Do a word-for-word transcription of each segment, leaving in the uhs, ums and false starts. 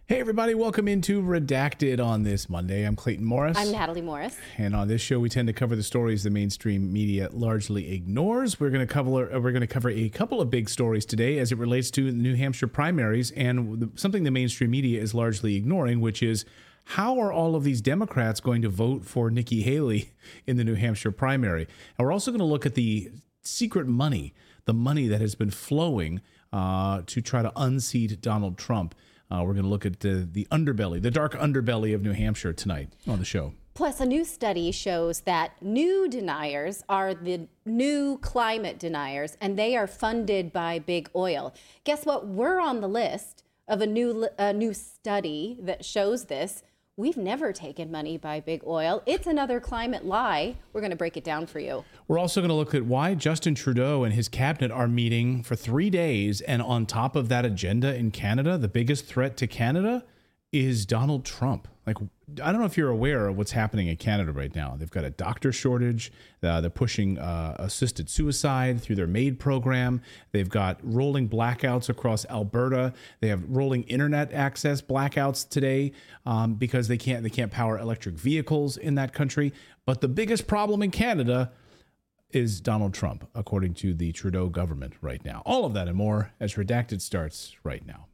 Hey, everybody. Welcome into Redacted on this Monday. I'm Clayton Morris. I'm Natalie Morris. And on this show, we tend to cover the stories the mainstream media largely ignores. We're going to cover we're going to cover a couple of big stories today as it relates to the New Hampshire primaries and the, something the mainstream media is largely ignoring, which is how are all of these Democrats going to vote for Nikki Haley in the New Hampshire primary? And we're also going to look at the secret money, the money that has been flowing uh, to try to unseat Donald Trump. Uh, we're going to look at the, the underbelly, the dark underbelly of New Hampshire tonight on the show. Plus, a new study shows that new deniers are the new climate deniers, and they are funded by big oil. Guess what? We're on the list of a new a new study that shows this. We've never taken money by big oil. It's another climate lie. We're going to break it down for you. We're also going to look at why Justin Trudeau and his cabinet are meeting for three days. And on top of that agenda in Canada, the biggest threat to Canada is Donald Trump. Like, I don't know if you're aware of what's happening in Canada right now. They've got a doctor shortage. Uh, they're pushing uh, assisted suicide through their MAID program. They've got rolling blackouts across Alberta. They have rolling internet access blackouts today um, because they can't they can't power electric vehicles in that country. But the biggest problem in Canada is Donald Trump, according to the Trudeau government right now. All of that and more as Redacted starts right now.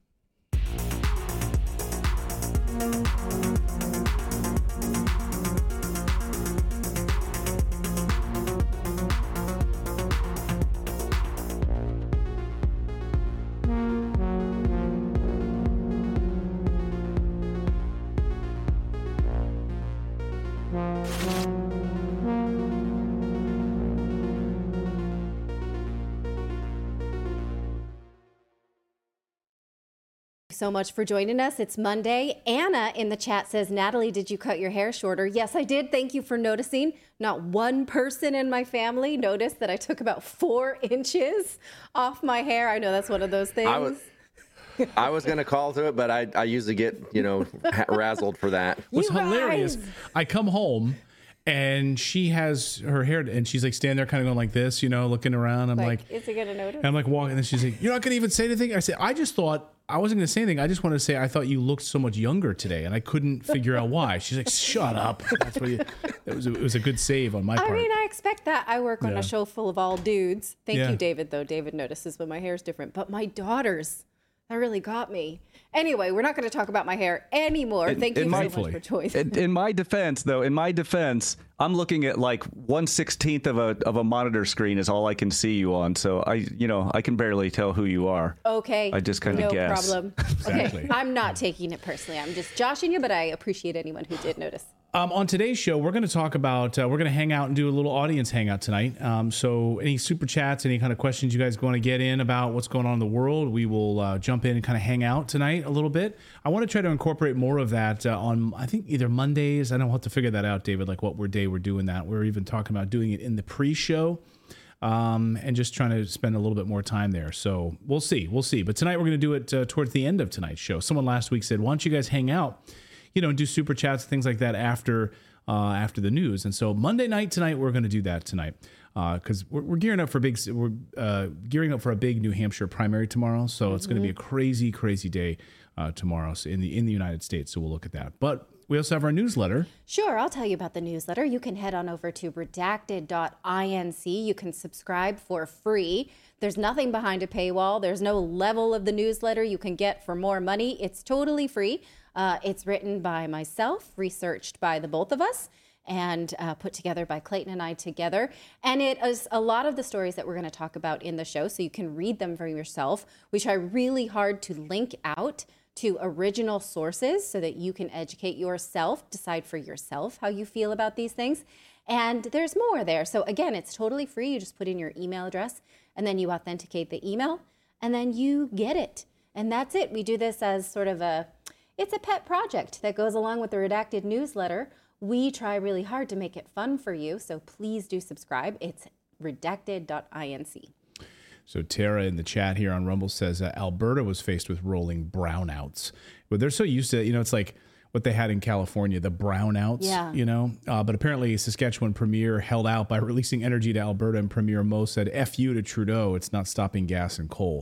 So much for joining us. It's Monday. Anna in the chat says, Natalie, did you cut your hair shorter? Yes, I did. Thank you for noticing. Not one person in my family noticed that I took about four inches off my hair. I know that's one of those things. I was, I was going to call to it, but I, I usually get, you know, razzled for that. What's You hilarious, guys! I come home and she has her hair, and she's like standing there kind of going like this, you know, looking around. I'm like, Like, is he gonna notice? and I'm like walking, and then she's like, you're not going to even say anything? I said, I just thought, I wasn't going to say anything. I just wanted to say I thought you looked so much younger today, and I couldn't figure out why. She's like, shut up. That's what you, it was. A, it was a good save on my part. I mean, I expect that. I work on Yeah. a show full of all dudes. Thank Yeah. you, David, though. David notices when my hair is different. But my daughters, that really got me. Anyway, we're not going to talk about my hair anymore. In- Thank in you my- so much for joining. In, in my defense, though, in my defense, I'm looking at like one sixteenth of a of a monitor screen is all I can see you on. So I, you know, I can barely tell who you are. Okay. I just kinda no guess. problem. Exactly. Okay. I'm not taking it personally. I'm just joshing you, but I appreciate anyone who did notice. Um, on today's show, we're going to talk about, uh, we're going to hang out and do a little audience hangout tonight. Um, so any super chats, any kind of questions you guys want to get in about what's going on in the world, we will uh, jump in and kind of hang out tonight a little bit. I want to try to incorporate more of that uh, on, I think, either Mondays. I don't have to figure that out, David, like what we're day we're doing that. We're even talking about doing it in the pre-show. Um, and just trying to spend a little bit more time there. So we'll see. We'll see. But tonight we're going to do it uh, towards the end of tonight's show. Someone last week said, why don't you guys hang out, you know, and do super chats, things like that after uh, after the news. And so Monday night tonight, we're going to do that tonight because uh, we're, we're gearing up for big, we're uh, gearing up for a big New Hampshire primary tomorrow. So mm-hmm. It's going to be a crazy, crazy day uh, tomorrow in the in the United States. So we'll look at that. But we also have our newsletter. Sure, I'll tell you about the newsletter. You can head on over to redacted dot inc. You can subscribe for free. There's nothing behind a paywall. There's no level of the newsletter you can get for more money. It's totally free. Uh, it's written by myself, researched by the both of us, and uh, put together by Clayton and I together. And it is a lot of the stories that we're going to talk about in the show, so you can read them for yourself. We try really hard to link out to original sources so that you can educate yourself, decide for yourself how you feel about these things. And there's more there. So again, it's totally free. You just put in your email address and then you authenticate the email and then you get it. And that's it. We do this as sort of a, it's a pet project that goes along with the Redacted newsletter. We try really hard to make it fun for you. So please do subscribe. It's redacted dot inc. So Tara in the chat here on Rumble says uh, Alberta was faced with rolling brownouts. But they're so used to, you know, it's like what they had in California, the brownouts, Yeah. you know. Uh, but apparently Saskatchewan Premier held out by releasing energy to Alberta, and Premier Moe said, F you to Trudeau, it's not stopping gas and coal.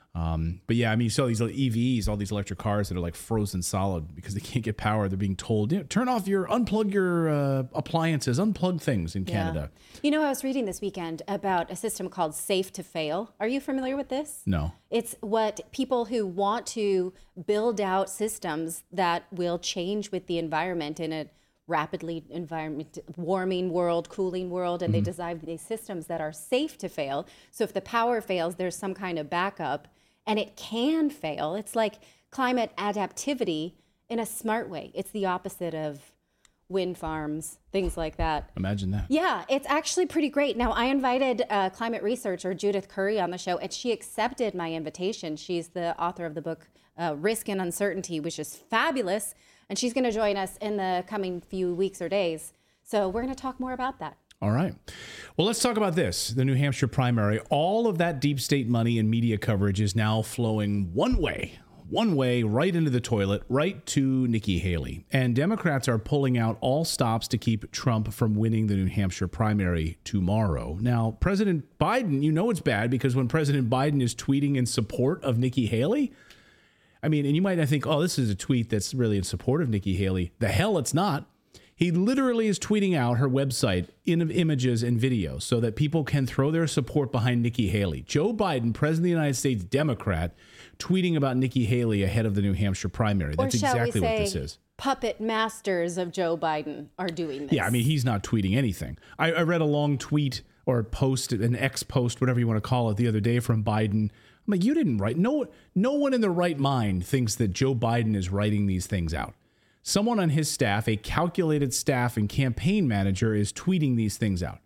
Um, but yeah, I mean, you saw these E Vs, all these electric cars that are like frozen solid because they can't get power. They're being told, you know, turn off your, unplug your uh, appliances, unplug things in Canada. Yeah. You know, I was reading this weekend about a system called Safe to Fail. Are you familiar with this? No. It's what people who want to build out systems that will change with the environment in a rapidly environment warming world, cooling world, and mm-hmm. they design these systems that are safe to fail. So if the power fails, there's some kind of backup. And it can fail. It's like climate adaptivity in a smart way. It's the opposite of wind farms, things like that. Imagine that. Yeah, it's actually pretty great. Now, I invited uh, climate researcher Judith Curry on the show, and she accepted my invitation. She's the author of the book uh, Risk and Uncertainty, which is fabulous. And she's going to join us in the coming few weeks or days. So we're going to talk more about that. All right. Well, let's talk about this, the New Hampshire primary. All of that deep state money and media coverage is now flowing one way, one way right into the toilet, right to Nikki Haley. And Democrats are pulling out all stops to keep Trump from winning the New Hampshire primary tomorrow. Now, President Biden, you know it's bad because when President Biden is tweeting in support of Nikki Haley, I mean, and you might not think, oh, this is a tweet that's really in support of Nikki Haley. The hell it's not. He literally is tweeting out her website in images and videos so that people can throw their support behind Nikki Haley. Joe Biden, President of the United States, Democrat, tweeting about Nikki Haley ahead of the New Hampshire primary. That's or shall exactly we say, what this is. Puppet masters of Joe Biden are doing this. Yeah, I mean, he's not tweeting anything. I, I read a long tweet or post, an X post, whatever you want to call it, the other day from Biden. I'm like, you didn't write. No, no one in their right mind thinks that Joe Biden is writing these things out. Someone on his staff, a calculated staff and campaign manager, is tweeting these things out.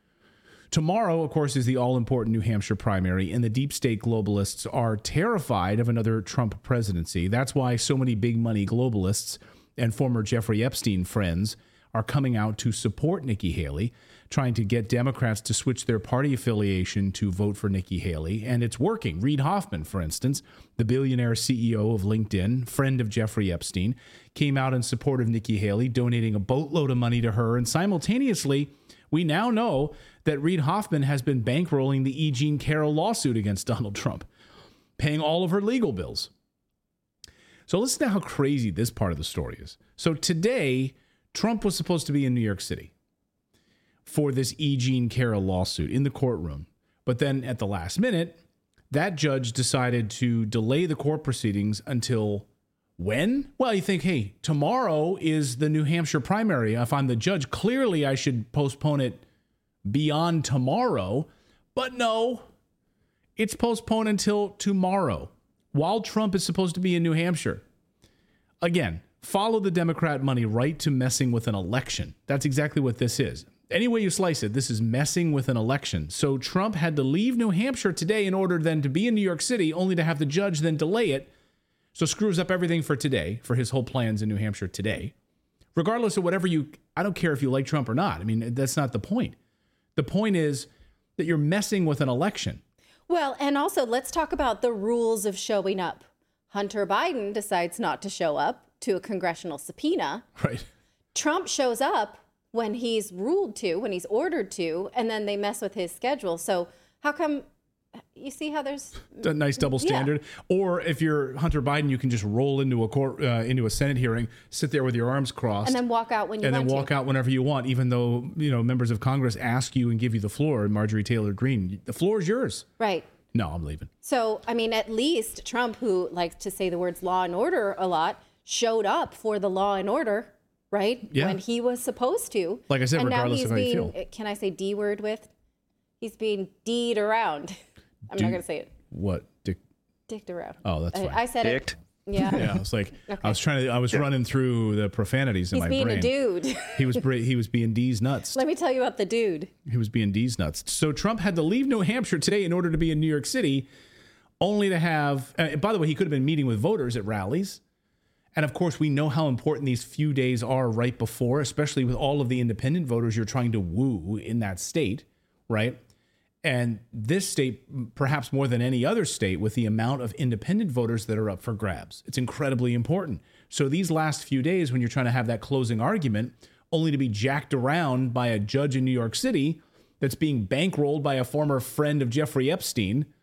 Tomorrow, of course, is the all-important New Hampshire primary, and the deep state globalists are terrified of another Trump presidency. That's why so many big money globalists and former Jeffrey Epstein friends are coming out to support Nikki Haley, trying to get Democrats to switch their party affiliation to vote for Nikki Haley. And it's working. Reid Hoffman, for instance, the billionaire C E O of LinkedIn, friend of Jeffrey Epstein, came out in support of Nikki Haley, donating a boatload of money to her. And simultaneously, we now know that Reid Hoffman has been bankrolling the E. Jean Carroll lawsuit against Donald Trump, paying all of her legal bills. So listen to how crazy this part of the story is. So today, Trump was supposed to be in New York City for this E. Jean Carroll lawsuit in the courtroom. But then at the last minute, that judge decided to delay the court proceedings until when? Well, you think, hey, tomorrow is the New Hampshire primary. If I'm the judge, clearly I should postpone it beyond tomorrow. But no, it's postponed until tomorrow, while Trump is supposed to be in New Hampshire. Again, follow the Democrat money right to messing with an election. That's exactly what this is. Any way you slice it, this is messing with an election. So Trump had to leave New Hampshire today in order then to be in New York City, only to have the judge then delay it. So screws up everything for today, for his whole plans in New Hampshire today. Regardless of whatever you, I don't care if you like Trump or not. I mean, that's not the point. The point is that you're messing with an election. Well, and also let's talk about the rules of showing up. Hunter Biden decides not to show up to a congressional subpoena. Right. Trump shows up when he's ruled to, when he's ordered to, and then they mess with his schedule. So how come, you see how there's a nice double standard? Yeah. Or if you're Hunter Biden, you can just roll into a court, uh, into a Senate hearing, sit there with your arms crossed, and then walk out when you and want then walk to. out whenever you want, even though, you know, members of Congress ask you and give you the floor. And Marjorie Taylor Greene, the floor is yours. Right. No, I'm leaving. So, I mean, at least Trump, who likes to say the words law and order a lot, showed up for the law and order, right? Yeah. When he was supposed to. Like I said, and regardless now he's of how being, you feel. Can I say D word with? He's being D'd around. I'm Do- not going to say it. What? Dick? Dicked around. Oh, that's fine. I, I said Dicked. it. Yeah. Yeah, I was like, I was trying to, I was running through the profanities in He's my being brain. a dude. He was, bra- he was being D's nuts. Let me tell you about the dude. He was being D's nuts. So Trump had to leave New Hampshire today in order to be in New York City, only to have, uh, by the way, he could have been meeting with voters at rallies. And of course, we know how important these few days are right before, especially with all of the independent voters you're trying to woo in that state, right? And this state, perhaps more than any other state, with the amount of independent voters that are up for grabs. It's incredibly important. So these last few days, when you're trying to have that closing argument, only to be jacked around by a judge in New York City that's being bankrolled by a former friend of Jeffrey Epstein,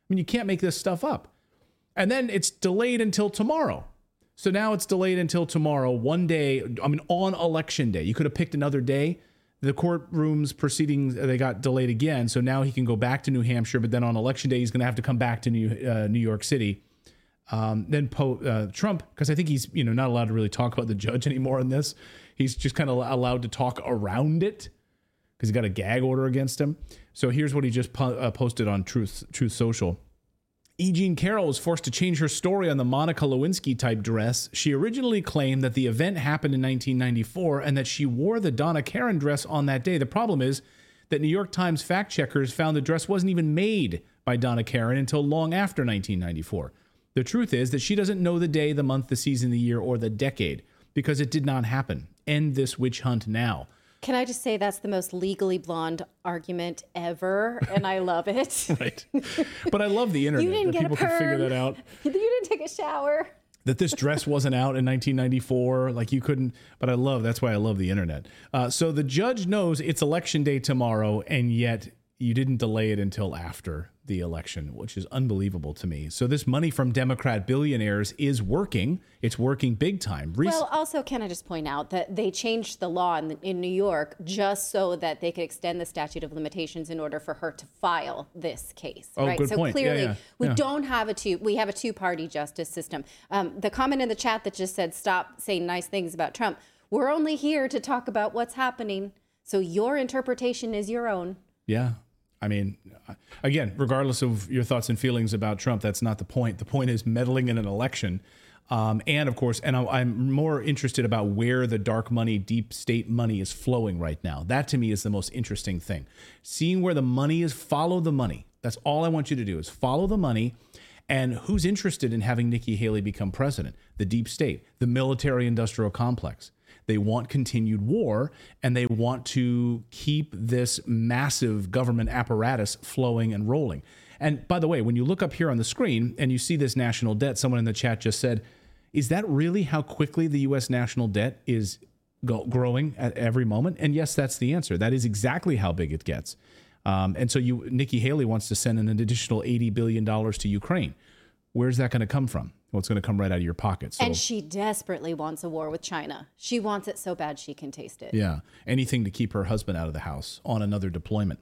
mean, you can't make this stuff up. And then it's delayed until tomorrow. So now it's delayed until tomorrow, one day, I mean, on election day. You could have picked another day. The courtroom's proceedings, they got delayed again. So now he can go back to New Hampshire, but then on election day, he's going to have to come back to New uh, New York City. Um, then po- uh, Trump, because I think he's you know not allowed to really talk about the judge anymore on this. He's just kind of allowed to talk around it because he got a gag order against him. So here's what he just po- uh, posted on Truth Truth Social. E. Jean Carroll was forced to change her story on the Monica Lewinsky-type dress. She originally claimed that the event happened in nineteen ninety-four and that she wore the Donna Karan dress on that day. The problem is that New York Times fact-checkers found the dress wasn't even made by Donna Karan until long after nineteen ninety-four. The truth is that she doesn't know the day, the month, the season, the year, or the decade because it did not happen. End this witch hunt now. Can I just say that's the most Legally Blonde argument ever, and I love it. Right. But I love the internet. You didn't that get people a perm. can figure that out. You didn't take a shower. That this dress wasn't out in nineteen ninety-four, like you couldn't, but I love, that's why I love the internet. Uh, so the judge knows it's election day tomorrow, and yet you didn't delay it until after the election, which is unbelievable to me. So this money from Democrat billionaires is working. It's working big time. Rec- well, also, can I just point out that they changed the law in, in New York just so that they could extend the statute of limitations in order for her to file this case. Oh, right? good so point. clearly, Yeah, yeah, we yeah. don't have a two. We have a two-party justice system. Um, the comment in the chat that just said, "Stop saying nice things about Trump." We're only here to talk about what's happening. So your interpretation is your own. Yeah. I mean, again, regardless of your thoughts and feelings about Trump, that's not the point. The point is meddling in an election. Um, and of course, and I, I'm more interested about where the dark money, deep state money is flowing right now. That to me is the most interesting thing. Seeing where the money is, follow the money. That's all I want you to do is follow the money. And who's interested in having Nikki Haley become president? The deep state, the military industrial complex. They want continued war, and they want to keep this massive government apparatus flowing and rolling. And by the way, when you look up here on the screen and you see this national debt, someone in the chat just said, is that really how quickly the U S national debt is go- growing at every moment? And yes, that's the answer. That is exactly how big it gets. Um, and so you, Nikki Haley wants to send an additional eighty billion dollars to Ukraine. Where's that going to come from? Well, it's going to come right out of your pocket. So, And she desperately wants a war with China. She wants it so bad she can taste it. yeah, anything to keep her husband out of the house on another deployment.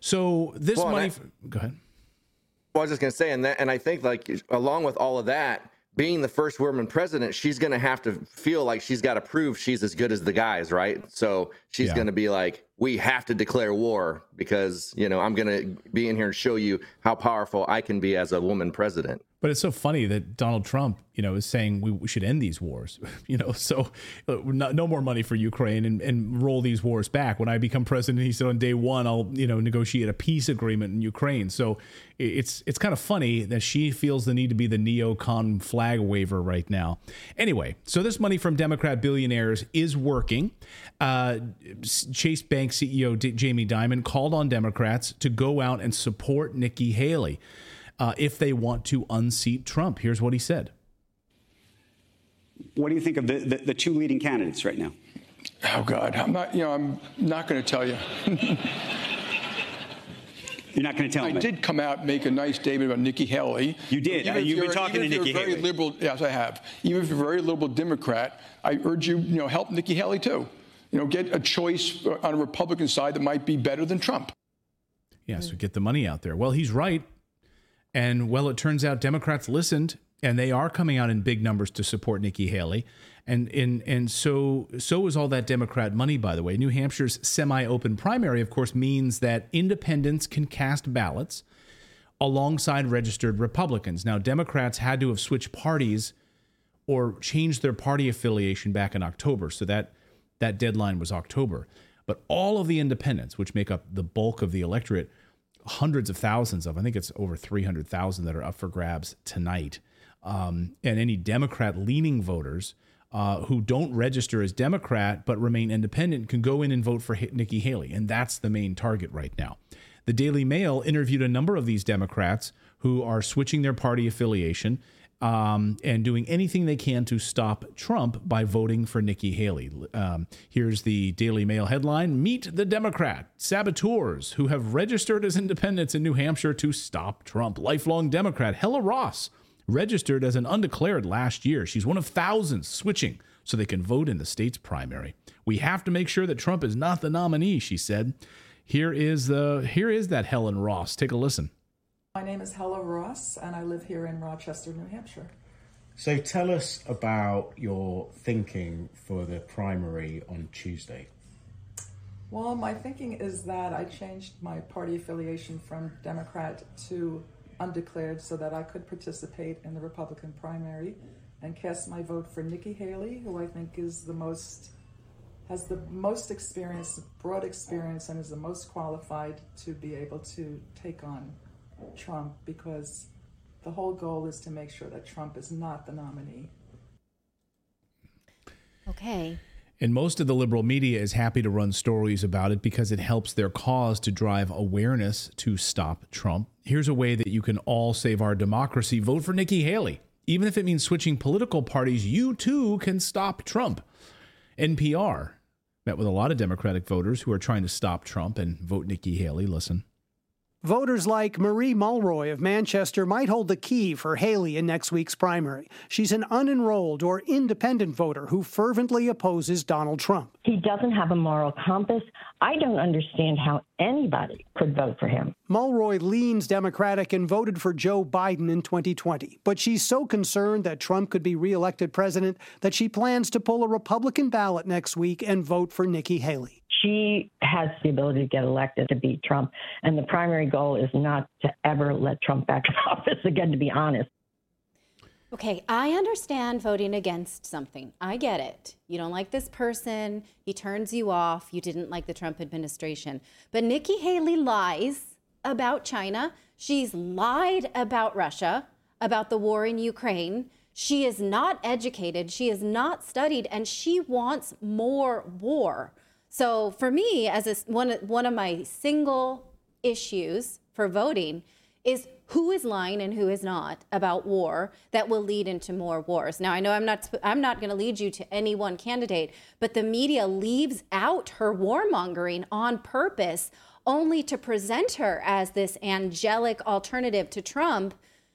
So this Well, money. that- f- go ahead. Well, I was just going to say, and that, and I think like along with all of that, being the first woman president, she's going to have to feel like she's got to prove she's as good as the guys, right? So she's Yeah. going to be like, we have to declare war because, you know, I'm going to be in here and show you how powerful I can be as a woman president. But it's so funny that Donald Trump, you know, is saying we, we should end these wars, you know, so uh, no, no more money for Ukraine and, and roll these wars back. When I become president, he said on day one, I'll, you know, negotiate a peace agreement in Ukraine. So it's it's kind of funny that she feels the need to be the neocon flag waver right now. Anyway, so this money from Democrat billionaires is working. Uh, Chase Bank C E O D- Jamie Dimon called on Democrats to go out and support Nikki Haley. Uh, if they want to unseat Trump. Here's what he said. What do you think of the, the, the two leading candidates right now? Oh, God. I'm not, you know, I'm not going to tell you. You're not going to tell I me. did come out and make a nice statement about Nikki Haley. You did. Even Uh, if you've been you're- talking even to if Nikki you're a very Haley. liberal, yes, I have. Even if you're a very liberal Democrat, I urge you, you know, help Nikki Haley, too. You know, get a choice on a Republican side that might be better than Trump. Yeah, so get the money out there. Well, he's right. And, well, it turns out Democrats listened, and they are coming out in big numbers to support Nikki Haley. And and, and so, so is all that Democrat money, by the way. New Hampshire's semi-open primary, of course, means that independents can cast ballots alongside registered Republicans. Now, Democrats had to have switched parties or changed their party affiliation back in October. So that, that deadline was October. But all of the independents, which make up the bulk of the electorate, hundreds of thousands of, I think it's over three hundred thousand that are up for grabs tonight. Um, and any Democrat-leaning voters uh, who don't register as Democrat but remain independent can go in and vote for H- Nikki Haley. And that's the main target right now. The Daily Mail interviewed a number of these Democrats who are switching their party affiliation um, and doing anything they can to stop Trump by voting for Nikki Haley. Um, here's the Daily Mail headline: Meet the Democrat saboteurs who have registered as independents in New Hampshire to stop Trump. Lifelong Democrat Hella Ross registered as an undeclared last year. She's one of thousands switching so they can vote in the state's primary. We have to make sure that Trump is not the nominee, she said. Here is the here is that Helen Ross. Take a listen. My name is Hella Ross, and I live here in Rochester, New Hampshire. So tell us about your thinking for the primary on Tuesday. Well, my thinking is that I changed my party affiliation from Democrat to undeclared so that I could participate in the Republican primary and cast my vote for Nikki Haley, who I think is the most, has the most experience, broad experience, and is the most qualified to be able to take on Trump, because the whole goal is to make sure that Trump is not the nominee. Okay. And most of the liberal media is happy to run stories about it because it helps their cause to drive awareness to stop Trump. Here's a way that you can all save our democracy. Vote for Nikki Haley. Even if it means switching political parties, you too can stop Trump. N P R met with a lot of Democratic voters who are trying to stop Trump and vote Nikki Haley. Listen. Voters like Marie Mulroy of Manchester might hold the key for Haley in next week's primary. She's an unenrolled or independent voter who fervently opposes Donald Trump. He doesn't have a moral compass. I don't understand how anybody could vote for him. Mulroy leans Democratic and voted for Joe Biden in twenty twenty. But she's so concerned that Trump could be reelected president that she plans to pull a Republican ballot next week and vote for Nikki Haley. She has the ability to get elected to beat Trump, and the primary goal is not to ever let Trump back in office again, to be honest. Okay, I understand voting against something. I get it. You don't like this person. He turns you off. You didn't like the Trump administration. But Nikki Haley lies about China. She's lied about Russia, about the war in Ukraine. She is not educated. She is not studied, and she wants more war. So for me, as a, one, one of my single issues for voting is who is lying and who is not about war that will lead into more wars. Now, I know I'm not I'm not going to lead you to any one candidate, but the media leaves out her warmongering on purpose only to present her as this angelic alternative to Trump.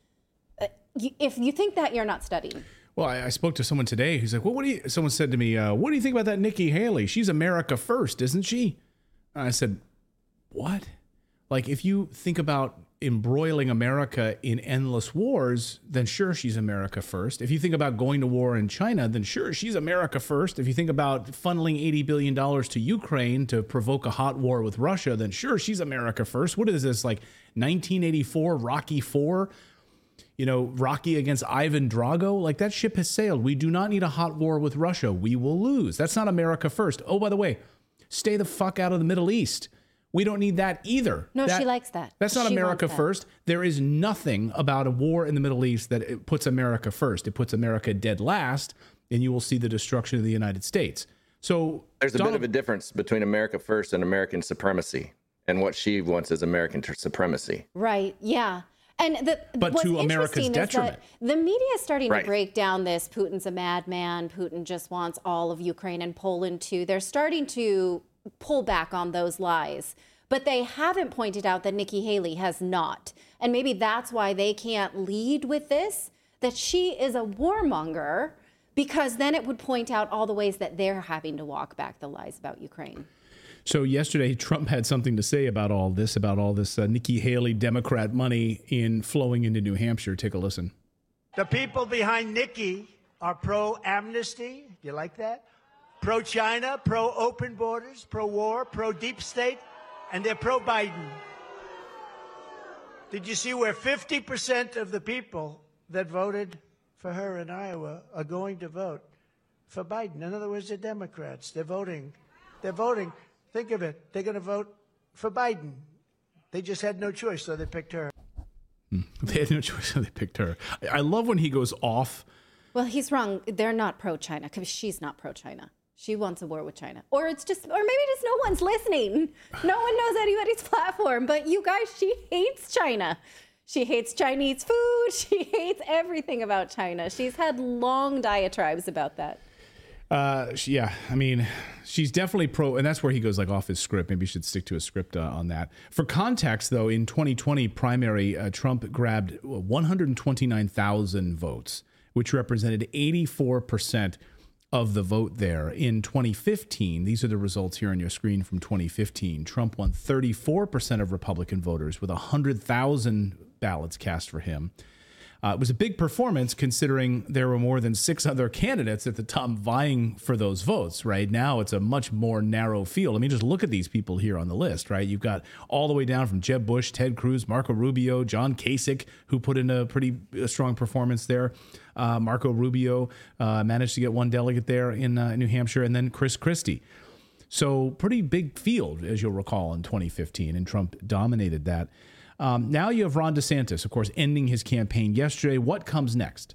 If you think that, you're not studying. Well, I, I spoke to someone today who's like, well, what do you, someone said to me, uh, what do you think about that Nikki Haley? She's America first, isn't she? And I said, what? Like, if you think about embroiling America in endless wars, then sure, she's America first. If you think about going to war in China, then sure, she's America first. If you think about funneling eighty billion dollars to Ukraine to provoke a hot war with Russia, then sure, she's America first. What is this, like nineteen eighty-four, Rocky four? You know, Rocky against Ivan Drago, like that ship has sailed. We do not need a hot war with Russia. We will lose. That's not America first. Oh, by the way, stay the fuck out of the Middle East. We don't need that either. No, that, she likes that. That's not she America first. There is nothing about a war in the Middle East that it puts America first. It puts America dead last, and you will see the destruction of the United States. So there's a Donald, bit of a difference between America first and American supremacy, and what she wants is American supremacy. Right. Yeah. And the, but what's to America's interesting detriment. Is that the media is starting right. to break down this Putin's a madman. Putin just wants all of Ukraine and Poland too. They're starting to pull back on those lies. But they haven't pointed out that Nikki Haley has not. And maybe that's why they can't lead with this, that she is a warmonger, because then it would point out all the ways that they're having to walk back the lies about Ukraine. So yesterday, Trump had something to say about all this, about all this uh, Nikki Haley Democrat money in flowing into New Hampshire. Take a listen. The people behind Nikki are pro-amnesty. Do you like that? Pro-China, pro-open borders, pro-war, pro-deep state, and they're pro-Biden. Did you see where fifty percent of the people that voted for her in Iowa are going to vote for Biden? In other words, they're Democrats. They're voting. They're voting. Think of it. They're going to vote for Biden. They just had no choice, so they picked her. They had no choice, so they picked her. I love when he goes off. Well, he's wrong. They're not pro-China because she's not pro-China. She wants a war with China. Or it's just, or maybe just no one's listening. No one knows anybody's platform. But you guys, she hates China. She hates Chinese food. She hates everything about China. She's had long diatribes about that. Uh, she, yeah, I mean, she's definitely pro, and that's where he goes like off his script. Maybe he should stick to a script uh, on that. For context, though, in twenty twenty primary, uh, Trump grabbed one hundred twenty-nine thousand votes, which represented eighty-four percent of the vote there. In twenty fifteen, these are the results here on your screen from twenty fifteen. Trump won thirty-four percent of Republican voters with one hundred thousand ballots cast for him. Uh, it was a big performance considering there were more than six other candidates at the top vying for those votes. Right now, it's a much more narrow field. I mean, just look at these people here on the list, right? You've got all the way down from Jeb Bush, Ted Cruz, Marco Rubio, John Kasich, who put in a pretty a strong performance there. Uh, Marco Rubio uh, managed to get one delegate there in uh, New Hampshire, and then Chris Christie. So pretty big field, as you'll recall, in twenty fifteen, and Trump dominated that. Um, now you have Ron DeSantis, of course, ending his campaign yesterday. What comes next?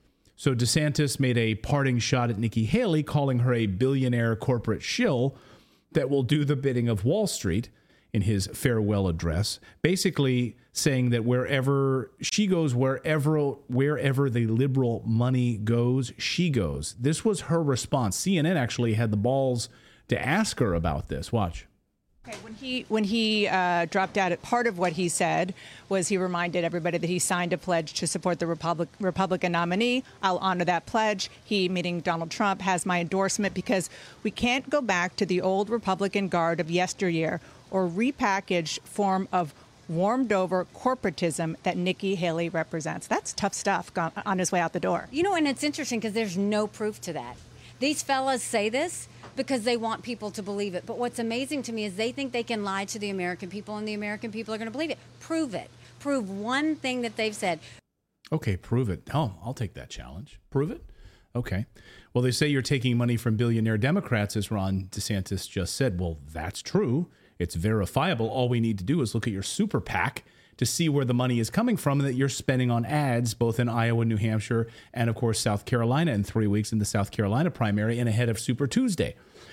So DeSantis made a parting shot at Nikki Haley, calling her a billionaire corporate shill that will do the bidding of Wall Street in his farewell address, basically saying that wherever she goes, wherever wherever the liberal money goes, she goes. This was her response. C N N actually had the balls to ask her about this. Watch. Okay, when he when he uh, dropped out, part of what he said was he reminded everybody that he signed a pledge to support the Republic, Republican nominee. I'll honor that pledge. He, meaning Donald Trump, has my endorsement because we can't go back to the old Republican guard of yesteryear or repackaged form of warmed over corporatism that Nikki Haley represents. That's tough stuff on his way out the door. You know, and it's interesting because there's no proof to that. These fellas say this because they want people to believe it. But what's amazing to me is they think they can lie to the American people and the American people are going to believe it. Prove it. Prove one thing that they've said. Okay, prove it. Oh, I'll take that challenge. Prove it? Okay. Well, they say you're taking money from billionaire Democrats, as Ron DeSantis just said. Well, that's true. It's verifiable. All we need to do is look at your super PAC to see where the money is coming from and that you're spending on ads, both in Iowa, New Hampshire, and, of course, South Carolina in three weeks in the South Carolina primary and ahead of Super Tuesday.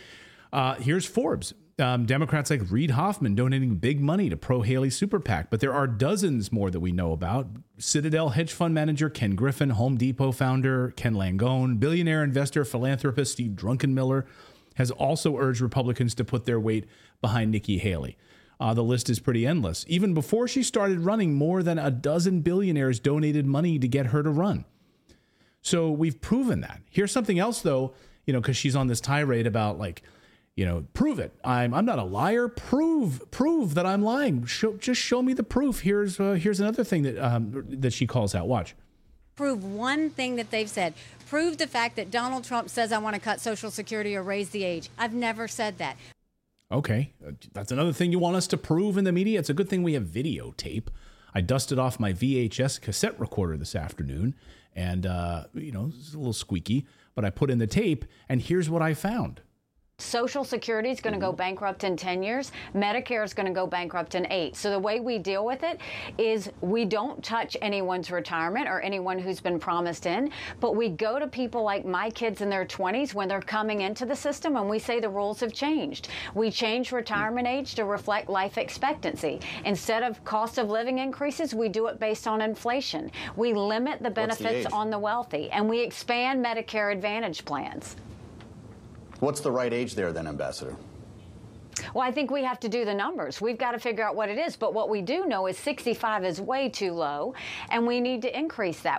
Uh, here's Forbes. Um, Democrats like Reid Hoffman donating big money to pro-Haley super PAC, but there are dozens more that we know about. Citadel hedge fund manager Ken Griffin, Home Depot founder Ken Langone, billionaire investor philanthropist Steve Druckenmiller has also urged Republicans to put their weight behind Nikki Haley. Uh, the list is pretty endless. Even before she started running, more than a dozen billionaires donated money to get her to run. So we've proven that. Here's something else, though, you know, because she's on this tirade about like, you know, prove it. I'm I'm not a liar. Prove prove that I'm lying. Show, just show me the proof. Here's uh, here's another thing that um, that she calls out. Watch. Prove one thing that they've said. Prove the fact that Donald Trump says I want to cut Social Security or raise the age. I've never said that. Okay, that's another thing you want us to prove in the media. It's a good thing we have videotape. I dusted off my V H S cassette recorder this afternoon, and, uh, you know, it's a little squeaky, but I put in the tape, and here's what I found. Social Security is going to go bankrupt in ten years. Medicare is going to go bankrupt in eight. So the way we deal with it is we don't touch anyone's retirement or anyone who's been promised in, but we go to people like my kids in their twenties when they're coming into the system and we say the rules have changed. We change retirement age to reflect life expectancy. Instead of cost of living increases, we do it based on inflation. We limit the benefits on the wealthy, and we expand Medicare Advantage plans. What's the right age there then, Ambassador? Well, I think we have to do the numbers. We've got to figure out what it is. But what we do know is sixty-five is way too low, and we need to increase that.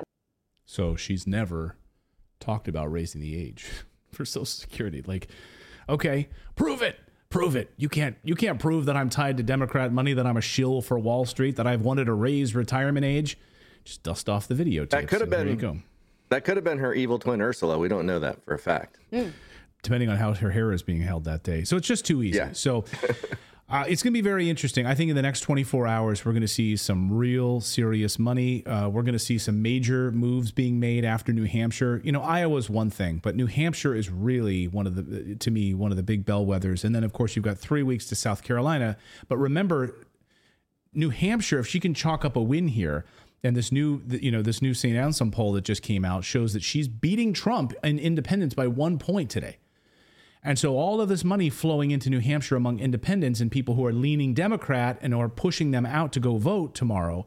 So she's never talked about raising the age for Social Security. Like, okay, prove it. Prove it. You can't you can't prove that I'm tied to Democrat money, that I'm a shill for Wall Street, that I've wanted to raise retirement age. Just dust off the videotape. That could have been, there you go. That could have been her evil twin Ursula. We don't know that for a fact. Mm. Depending on how her hair is being held that day. So it's just too easy. Yeah. So uh, it's going to be very interesting. I think in the next twenty-four hours, we're going to see some real serious money. Uh, we're going to see some major moves being made after New Hampshire. You know, Iowa's one thing, but New Hampshire is really one of the, to me, one of the big bellwethers. And then, of course, you've got three weeks to South Carolina. But remember, New Hampshire, if she can chalk up a win here, and this new, you know, this new Saint Anselm poll that just came out shows that she's beating Trump in independents by one point today. And so all of this money flowing into New Hampshire among independents and people who are leaning Democrat and are pushing them out to go vote tomorrow,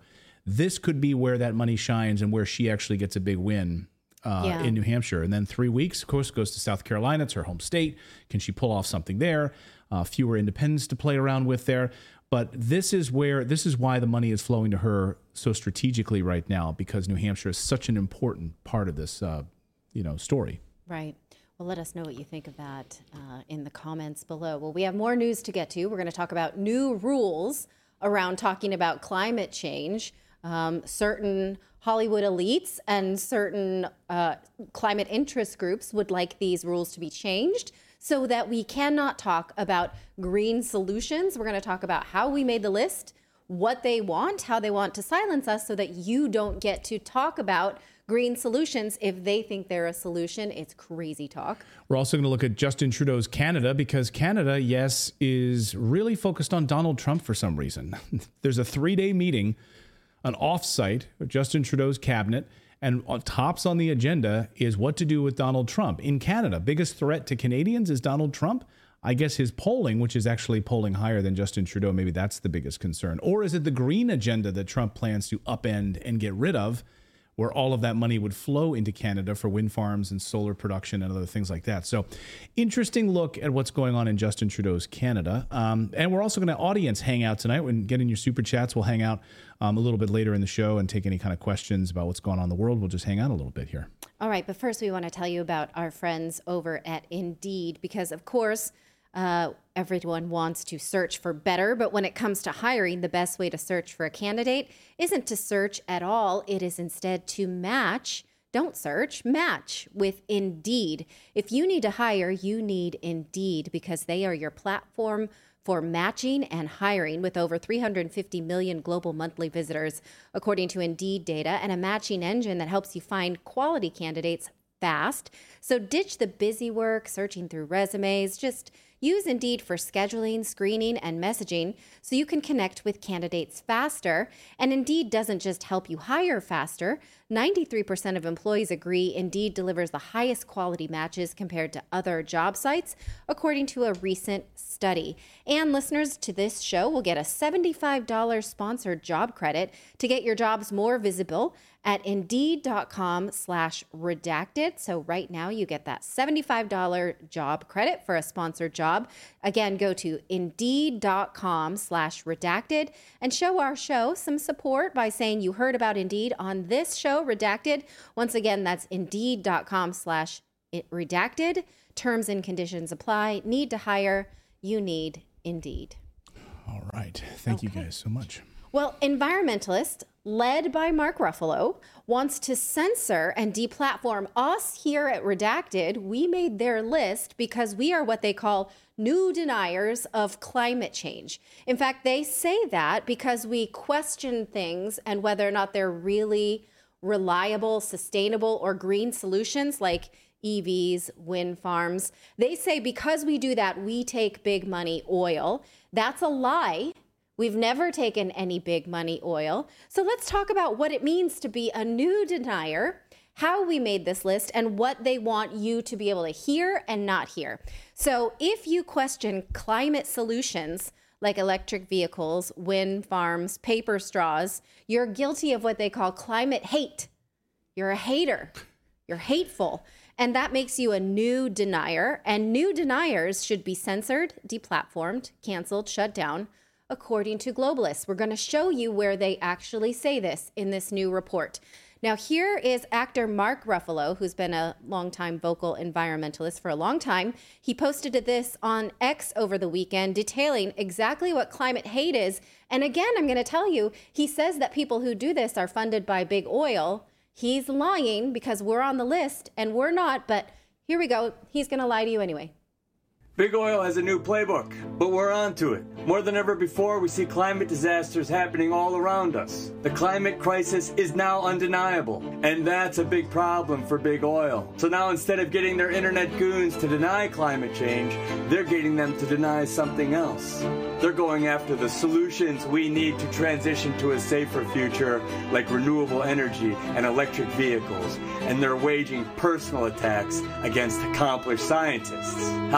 this could be where that money shines and where she actually gets a big win uh, yeah. in New Hampshire. And then three weeks, of course, goes to South Carolina. It's her home state. Can she pull off something there? Uh, fewer independents to play around with there. But this is where, this is why the money is flowing to her so strategically right now, because New Hampshire is such an important part of this, uh, you know, story. Right. Well, let us know what you think of that uh, in the comments below. Well, we have more news to get to. We're going to talk about new rules around talking about climate change. Um, certain Hollywood elites and certain uh, climate interest groups would like these rules to be changed so that we cannot talk about green solutions. We're going to talk about how we made the list, what they want, how they want to silence us so that you don't get to talk about green solutions if they think they're a solution. It's crazy talk. We're also going to look at Justin Trudeau's Canada, because Canada, yes, is really focused on Donald Trump for some reason. There's a three-day meeting, an off-site with Justin Trudeau's cabinet, and on tops on the agenda is what to do with Donald Trump in Canada. Biggest threat to Canadians is Donald Trump. I guess his polling, which is actually polling higher than Justin Trudeau, maybe that's the biggest concern. Or is it the green agenda that Trump plans to upend and get rid of, where all of that money would flow into Canada for wind farms and solar production and other things like that? So interesting look at what's going on in Justin Trudeau's Canada. Um, and we're also going to audience hang out tonight. When get in your super chats, we'll hang out um, a little bit later in the show and take any kind of questions about what's going on in the world. We'll just hang out a little bit here. All right. But first, we want to tell you about our friends over at Indeed, because, of course, Uh, everyone wants to search for better, but when it comes to hiring, the best way to search for a candidate isn't to search at all. It is instead to match. Don't search, match with Indeed. If you need to hire, you need Indeed, because they are your platform for matching and hiring, with over three hundred fifty million global monthly visitors, according to Indeed data, and a matching engine that helps you find quality candidates fast. So ditch the busy work, searching through resumes. Just use Indeed for scheduling, screening, and messaging so you can connect with candidates faster. And Indeed doesn't just help you hire faster. ninety-three percent of employees agree Indeed delivers the highest quality matches compared to other job sites, according to a recent study. And listeners to this show will get a seventy-five dollars sponsored job credit to get your jobs more visible at Indeed.com slash redacted. So right now you get that seventy-five dollars job credit for a sponsored job. Again, go to Indeed.com slash redacted and show our show some support by saying you heard about Indeed on this show, Redacted. Once again, that's Indeed.com slash redacted. Terms and conditions apply. Need to hire. You need Indeed. All right. Thank okay. you guys so much. Well, environmentalists, led by Mark Ruffalo, wants to censor and deplatform us here at Redacted. We made their list because we are what they call new deniers of climate change. In fact, they say that because we question things and whether or not they're really reliable, sustainable, or green solutions like E Vs, wind farms. They say because we do that, we take big money oil. That's a lie. We've never taken any big money oil. So let's talk about what it means to be a new denier, how we made this list, and what they want you to be able to hear and not hear. So if you question climate solutions like electric vehicles, wind farms, paper straws, you're guilty of what they call climate hate. You're a hater. You're hateful. And that makes you a new denier. And new deniers should be censored, deplatformed, canceled, shut down, according to globalists. We're going to show you where they actually say this in this new report. Now, here is actor Mark Ruffalo, who's been a longtime vocal environmentalist for a long time. He posted this on X over the weekend, detailing exactly what climate hate is. And again, I'm going to tell you, he says that people who do this are funded by big oil. He's lying because we're on the list and we're not. But here we go. He's going to lie to you anyway. Big Oil has a new playbook, but we're on to it. More than ever before, we see climate disasters happening all around us. The climate crisis is now undeniable, and that's a big problem for Big Oil. So now instead of getting their internet goons to deny climate change, they're getting them to deny something else. They're going after the solutions we need to transition to a safer future, like renewable energy and electric vehicles, and they're waging personal attacks against accomplished scientists. How do we know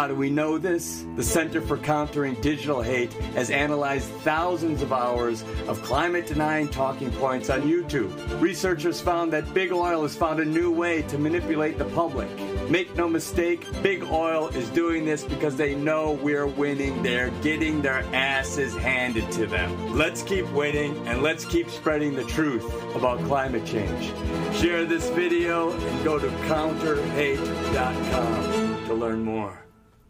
know this? The Center for Countering Digital Hate has analyzed thousands of hours of climate-denying talking points on YouTube. Researchers found that Big Oil has found a new way to manipulate the public. Make no mistake, Big Oil is doing this because they know we're winning. They're getting their asses handed to them. Let's keep winning, and let's keep spreading the truth about climate change. Share this video and go to counter hate dot com to learn more.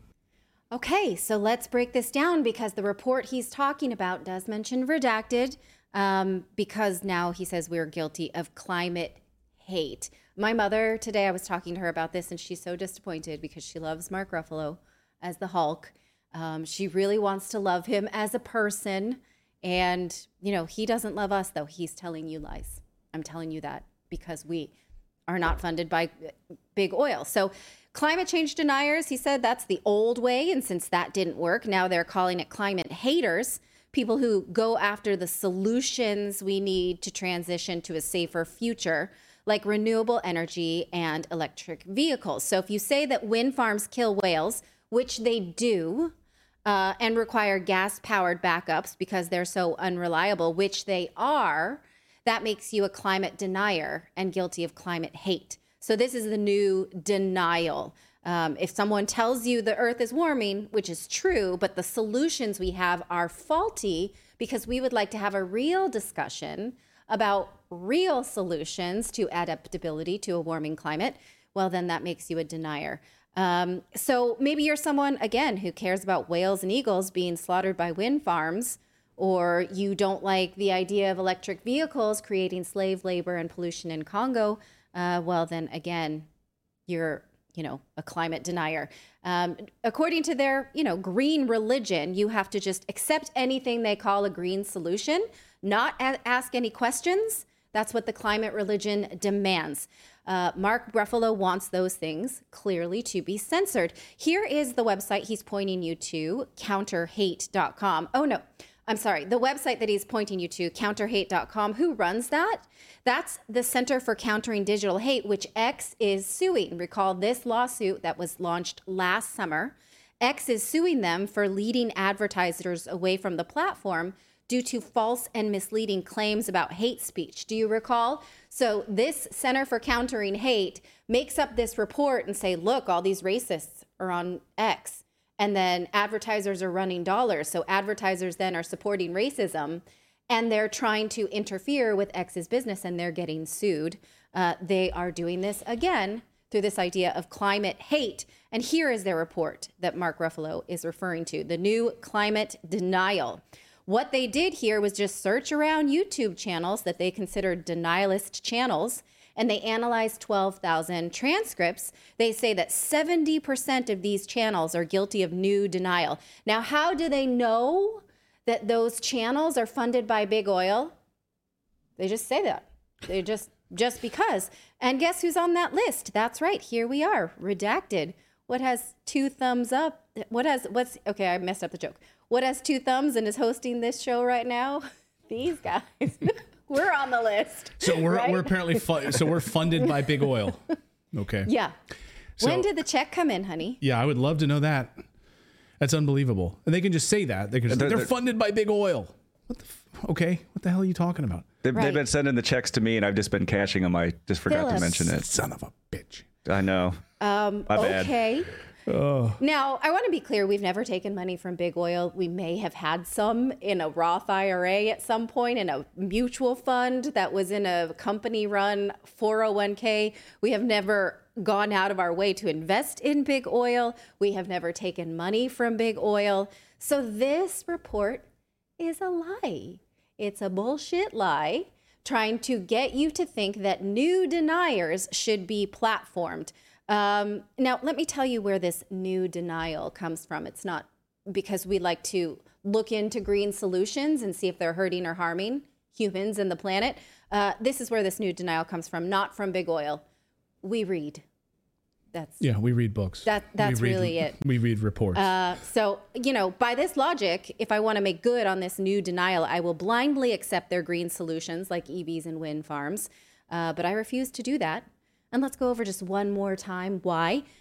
Okay, so let's break this down because the report he's talking about does mention redacted um, because now he says we're guilty of climate hate. My mother, today I was talking to her about this and she's so disappointed because she loves Mark Ruffalo as the Hulk. Um, she really wants to love him as a person. And, you know, he doesn't love us, though. He's telling you lies. I'm telling you that because we are not funded by Big Oil. So climate change deniers, he said that's the old way. And since that didn't work, now they're calling it climate haters, people who go after the solutions we need to transition to a safer future, like renewable energy and electric vehicles. So if you say that wind farms kill whales, which they do, uh, and require gas-powered backups because they're so unreliable, which they are, that makes you a climate denier and guilty of climate hate. So this is the new denial. Um, if someone tells you the earth is warming, which is true, but the solutions we have are faulty because we would like to have a real discussion about real solutions to adaptability to a warming climate, well, then that makes you a denier. Um, so maybe you're someone, again, who cares about whales and eagles being slaughtered by wind farms, or you don't like the idea of electric vehicles creating slave labor and pollution in Congo. Uh, well, then again, you're, you know, a climate denier. Um, according to their, you know, green religion, you have to just accept anything they call a green solution, not a- ask any questions. That's what the climate religion demands. Uh, Mark Ruffalo wants those things clearly to be censored. Here is the website he's pointing you to, counter hate dot com. Oh, no, I'm sorry. The website that he's pointing you to, counter hate dot com, who runs that? That's the Center for Countering Digital Hate, which X is suing. Recall this lawsuit that was launched last summer. X is suing them for leading advertisers away from the platform due to false and misleading claims about hate speech. Do you recall? So this Center for Countering Hate makes up this report and say, look, all these racists are on X. And then advertisers are running dollars. So advertisers then are supporting racism and they're trying to interfere with X's business and they're getting sued. Uh, they are doing this again through this idea of climate hate. And here is their report that Mark Ruffalo is referring to, the new climate denial. What they did here was just search around YouTube channels that they considered denialist channels, and they analyzed twelve thousand transcripts. They say that seventy percent of these channels are guilty of new denial. Now, how do they know that those channels are funded by Big Oil? They just say that. They just, just because. And guess who's on that list? That's right. Here we are, redacted. What has two thumbs up? What has, what's, okay, I messed up the joke. What has two thumbs and is hosting this show right now? These guys. We're on the list. So we're right? we're apparently fu- so we're funded by Big Oil. Okay. Yeah. So, when did the check come in, honey? Yeah, I would love to know that. That's unbelievable. And they can just say that. They can just, They're- they're, they're- funded by Big Oil. What the f- okay, what the hell are you talking about? They've, Right. they've been sending the checks to me, and I've just been cashing them. I just forgot Phyllis. to mention it. Son of a bitch. I know. Um, My bad. okay. Oh. Now, I want to be clear. We've never taken money from Big Oil. We may have had some in a Roth I R A at some point, in a mutual fund that was in a company-run four oh one k. We have never gone out of our way to invest in Big Oil. We have never taken money from Big Oil. So this report is a lie. It's a bullshit lie trying to get you to think that new deniers should be platformed. Um, now, let me tell you where this new denial comes from. It's not because we like to look into green solutions and see if they're hurting or harming humans and the planet. Uh, this is where this new denial comes from, not from Big Oil. We read. That's Yeah, we read books. That- that's We read- really it. We read reports. Uh, so, you know, by this logic, if I want to make good on this new denial, I will blindly accept their green solutions like E Vs and wind farms. Uh, but I refuse to do that. And let's go over just one more time why.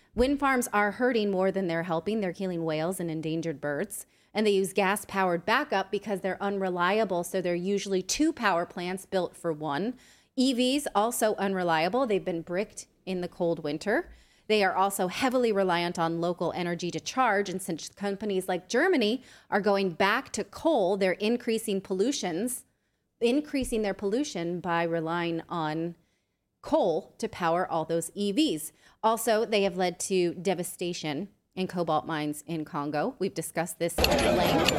Wind farms are hurting more than they're helping. They're killing whales and endangered birds. And they use gas-powered backup because they're unreliable. So they're usually two power plants built for one. E Vs also unreliable. They've been bricked in the cold winter. They are also heavily reliant on local energy to charge. And since companies like Germany are going back to coal, they're increasing pollutions, increasing their pollution by relying on coal to power all those E Vs. Also, they have led to devastation in cobalt mines in Congo. We've discussed this at length.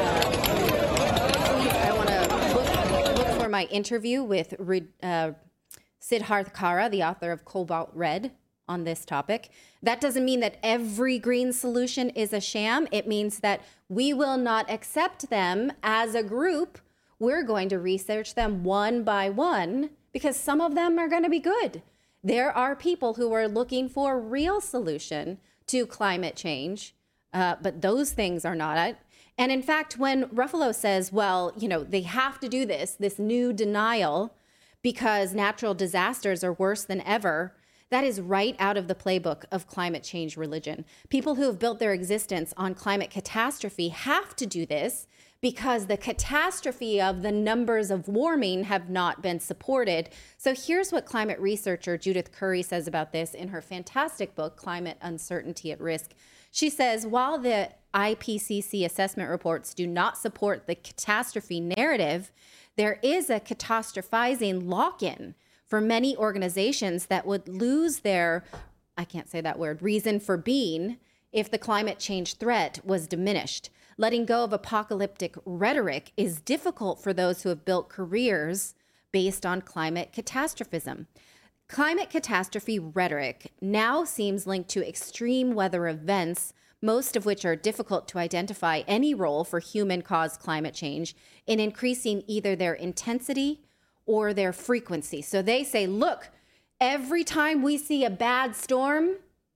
Uh, I want to look, look for my interview with uh, Siddharth Kara, the author of Cobalt Red, on this topic. That doesn't mean that every green solution is a sham. It means that we will not accept them as a group. We're going to research them one by one because some of them are going to be good. There are people who are looking for a real solution to climate change, uh, but those things are not it. And in fact, when Ruffalo says, well, you know, they have to do this, this new denial because natural disasters are worse than ever, that is right out of the playbook of climate change religion. People who have built their existence on climate catastrophe have to do this because the catastrophe of the numbers of warming have not been supported. So here's what climate researcher Judith Curry says about this in her fantastic book, Climate Uncertainty at Risk. She says, while the I P C C assessment reports do not support the catastrophe narrative, there is a catastrophizing lock-in for many organizations that would lose their, I can't say that word, reason for being if the climate change threat was diminished. Letting go of apocalyptic rhetoric is difficult for those who have built careers based on climate catastrophism. Climate catastrophe rhetoric now seems linked to extreme weather events, most of which are difficult to identify any role for human-caused climate change in increasing either their intensity or their frequency. So they say, look, every time we see a bad storm,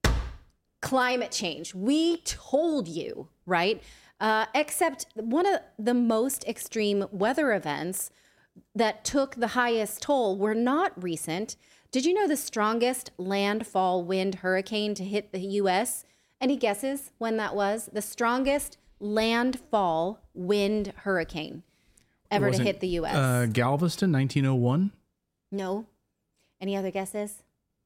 climate change. We told you, right? Uh, except one of the most extreme weather events that took the highest toll were not recent. Did you know the strongest landfall wind hurricane to hit the U S? Any guesses when that was? The strongest landfall wind hurricane ever to hit the U S. Uh, Galveston, nineteen oh one? No. Any other guesses?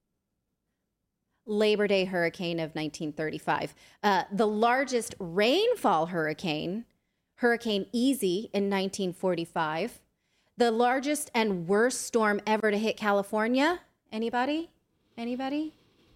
Labor Day hurricane of nineteen thirty-five. Uh, the largest rainfall hurricane, Hurricane Easy in nineteen forty-five. The largest and worst storm ever to hit California. Anybody? Anybody?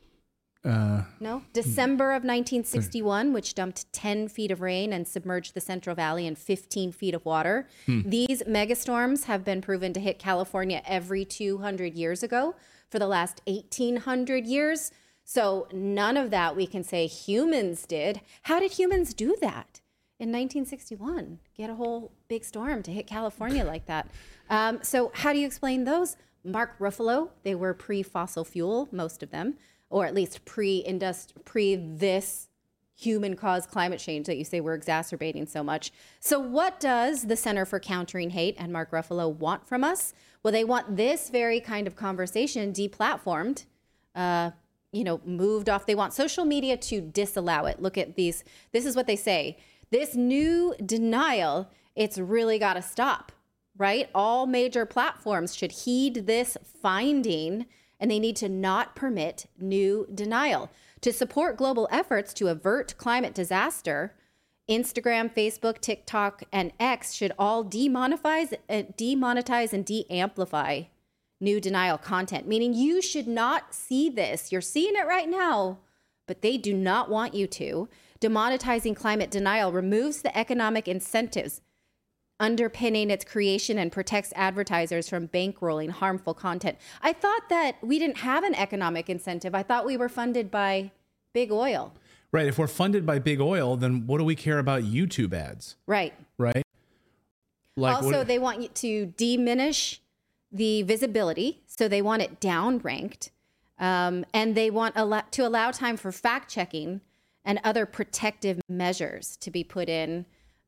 Uh, no? December of nineteen sixty-one, which dumped ten feet of rain and submerged the Central Valley in fifteen feet of water. Hmm. These megastorms have been proven to hit California every two hundred years ago for the last eighteen hundred years. So none of that we can say humans did. How did humans do that in nineteen sixty-one? Get a whole big storm to hit California like that. Um, so how do you explain those? Mark Ruffalo, they were pre-fossil fuel, most of them, or at least pre-indust, pre-this human-caused climate change that you say we're exacerbating so much. So what does the Center for Countering Hate and Mark Ruffalo want from us? Well, they want this very kind of conversation deplatformed, uh, you know, moved off. They want social media to disallow it. Look at these. This is what they say. This new denial, it's really got to stop, right? All major platforms should heed this finding, and they need to not permit new denial. To support global efforts to avert climate disaster, Instagram, Facebook, TikTok, and X should all demonetize, uh, demonetize and de-amplify new denial content, meaning you should not see this. You're seeing it right now, but they do not want you to. Demonetizing climate denial removes the economic incentives underpinning its creation and protects advertisers from bankrolling harmful content. I thought that we didn't have an economic incentive. I thought we were funded by big oil. Right. If we're funded by big oil, then what do we care about YouTube ads? Right. Right. Like also, what, they want you to diminish the visibility, so they want it downranked, um, and they want al- to allow time for fact checking and other protective measures to be put in.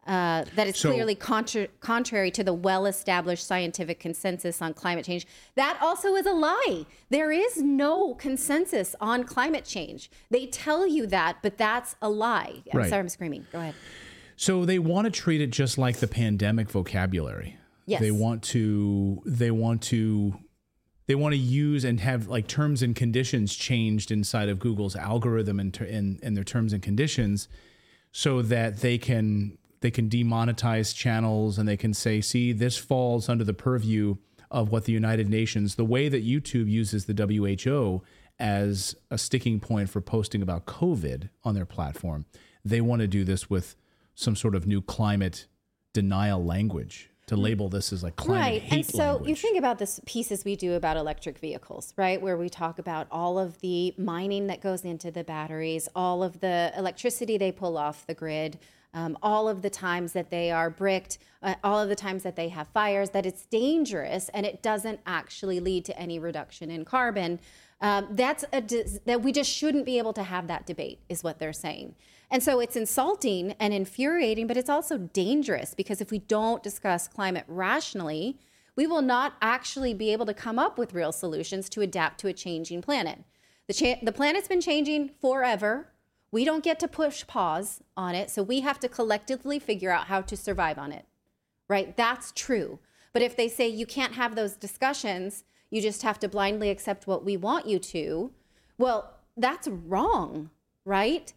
Uh, that it's So- clearly contra- contrary to the well-established scientific consensus on climate change. That also is a lie. There is no consensus on climate change. They tell you that, but that's a lie. I'm Right. sorry, I'm screaming. Go ahead. So they want to treat it just like the pandemic vocabulary. Yes. They want to they want to they want to use and have like terms and conditions changed inside of Google's algorithm and in, in their terms and conditions so that they can they can demonetize channels and they can say, see, this falls under the purview of what the United Nations, the way that YouTube uses the W H O as a sticking point for posting about COVID on their platform. They want to do this with some sort of new climate denial language to label this as like climate Right. hate And so language. you think about this pieces we do about electric vehicles, right? Where we talk about all of the mining that goes into the batteries, all of the electricity they pull off the grid, um, all of the times that they are bricked, uh, all of the times that they have fires, that it's dangerous and it doesn't actually lead to any reduction in carbon. Um, that's a dis- that we just shouldn't be able to have that debate, is what they're saying. And so it's insulting and infuriating, but it's also dangerous because if we don't discuss climate rationally, we will not actually be able to come up with real solutions to adapt to a changing planet. The, cha- the planet's been changing forever. We don't get to push pause on it, so we have to collectively figure out how to survive on it, right? That's true. But if they say you can't have those discussions, you just have to blindly accept what we want you to, well, that's wrong, right?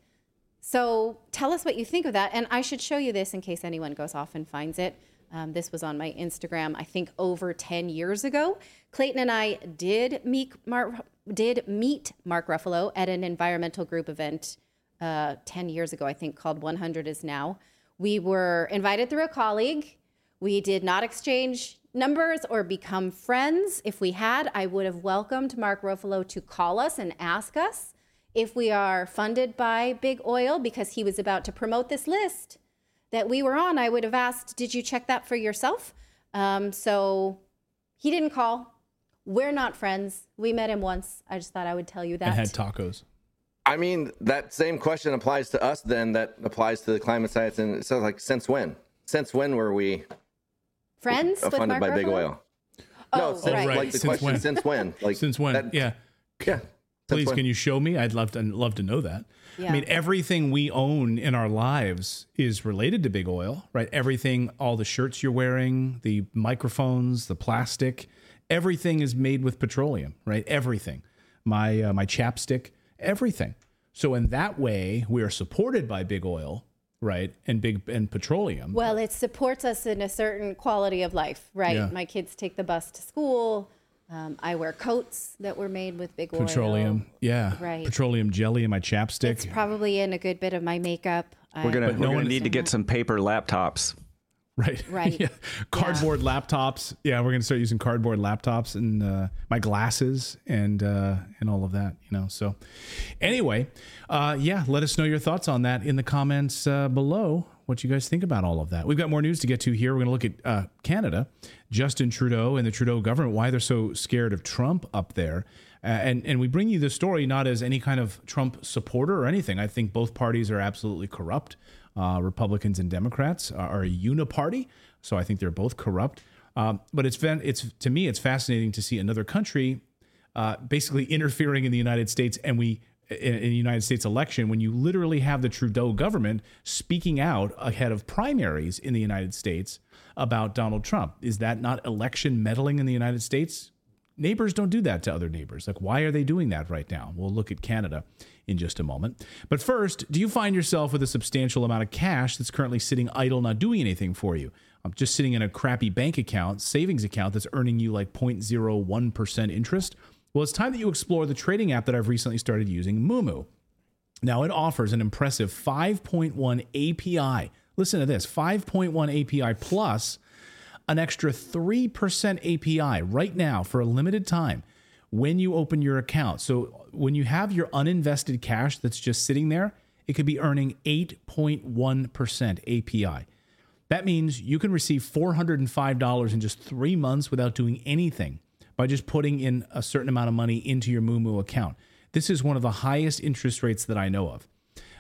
So tell us what you think of that. And I should show you this in case anyone goes off and finds it. Um, this was on my Instagram, I think over ten years ago. Clayton and I did meet Mark, did meet Mark Ruffalo at an environmental group event uh, ten years ago, I think, called one hundred is Now. We were invited through a colleague. We did not exchange numbers or become friends. If we had, I would have welcomed Mark Ruffalo to call us and ask us if we are funded by Big Oil, because he was about to promote this list that we were on. I would have asked, did you check that for yourself? Um, so he didn't call. We're not friends. We met him once. I just thought I would tell you that. And had tacos. I mean, that same question applies to us then that applies to the climate science. And so like, since when? Since when were we Friends with funded Mark by Big Ruffalo? Oil? Oh, no, since, right. like the Since question, when? since when? Like Since when? that- yeah. Yeah. Please, when? can you show me? I'd love to love to know that. Yeah. I mean, everything we own in our lives is related to Big Oil, right? Everything, all the shirts you're wearing, the microphones, the plastic, everything is made with petroleum, right? Everything. My uh, my chapstick, everything. So in that way, we are supported by Big Oil, right? And big and petroleum. Well, it supports us in a certain quality of life, right? Yeah. My kids take the bus to school. Um, I wear coats that were made with Big Oil. Petroleum, yeah. Right. Petroleum jelly in my chapstick. It's probably in a good bit of my makeup. We're gonna I- we're gonna need to get some paper laptops. Right. Right. yeah. Cardboard laptops. Yeah, we're gonna start using cardboard laptops and uh, my glasses and uh, and all of that. You know. So, anyway, uh, yeah. Let us know your thoughts on that in the comments uh, below. What you guys think about all of that? We've got more news to get to here. We're gonna look at uh, Canada, Justin Trudeau and the Trudeau government. Why they're so scared of Trump up there. Uh, and and we bring you this story not as any kind of Trump supporter or anything. I think both parties are absolutely corrupt. Uh, Republicans and Democrats are, are a uniparty, so I think they're both corrupt. Um, but it's been, it's to me, it's fascinating to see another country uh, basically interfering in the United States and we in, in the United States election when you literally have the Trudeau government speaking out ahead of primaries in the United States about Donald Trump. Is that not election meddling in the United States? Neighbors don't do that to other neighbors. Like, why are they doing that right now? We'll look at Canada in just a moment. But first, do you find yourself with a substantial amount of cash that's currently sitting idle, not doing anything for you? I'm just sitting in a crappy bank account, savings account that's earning you like zero point zero one percent interest. Well, it's time that you explore the trading app that I've recently started using, Moomoo. Now, it offers an impressive five point one A P I. Listen to this, five point one A P I plus an extra three percent A P I right now for a limited time when you open your account. So when you have your uninvested cash that's just sitting there, it could be earning eight point one percent A P I. That means you can receive four hundred five dollars in just three months without doing anything by just putting in a certain amount of money into your Moomoo account. This is one of the highest interest rates that I know of.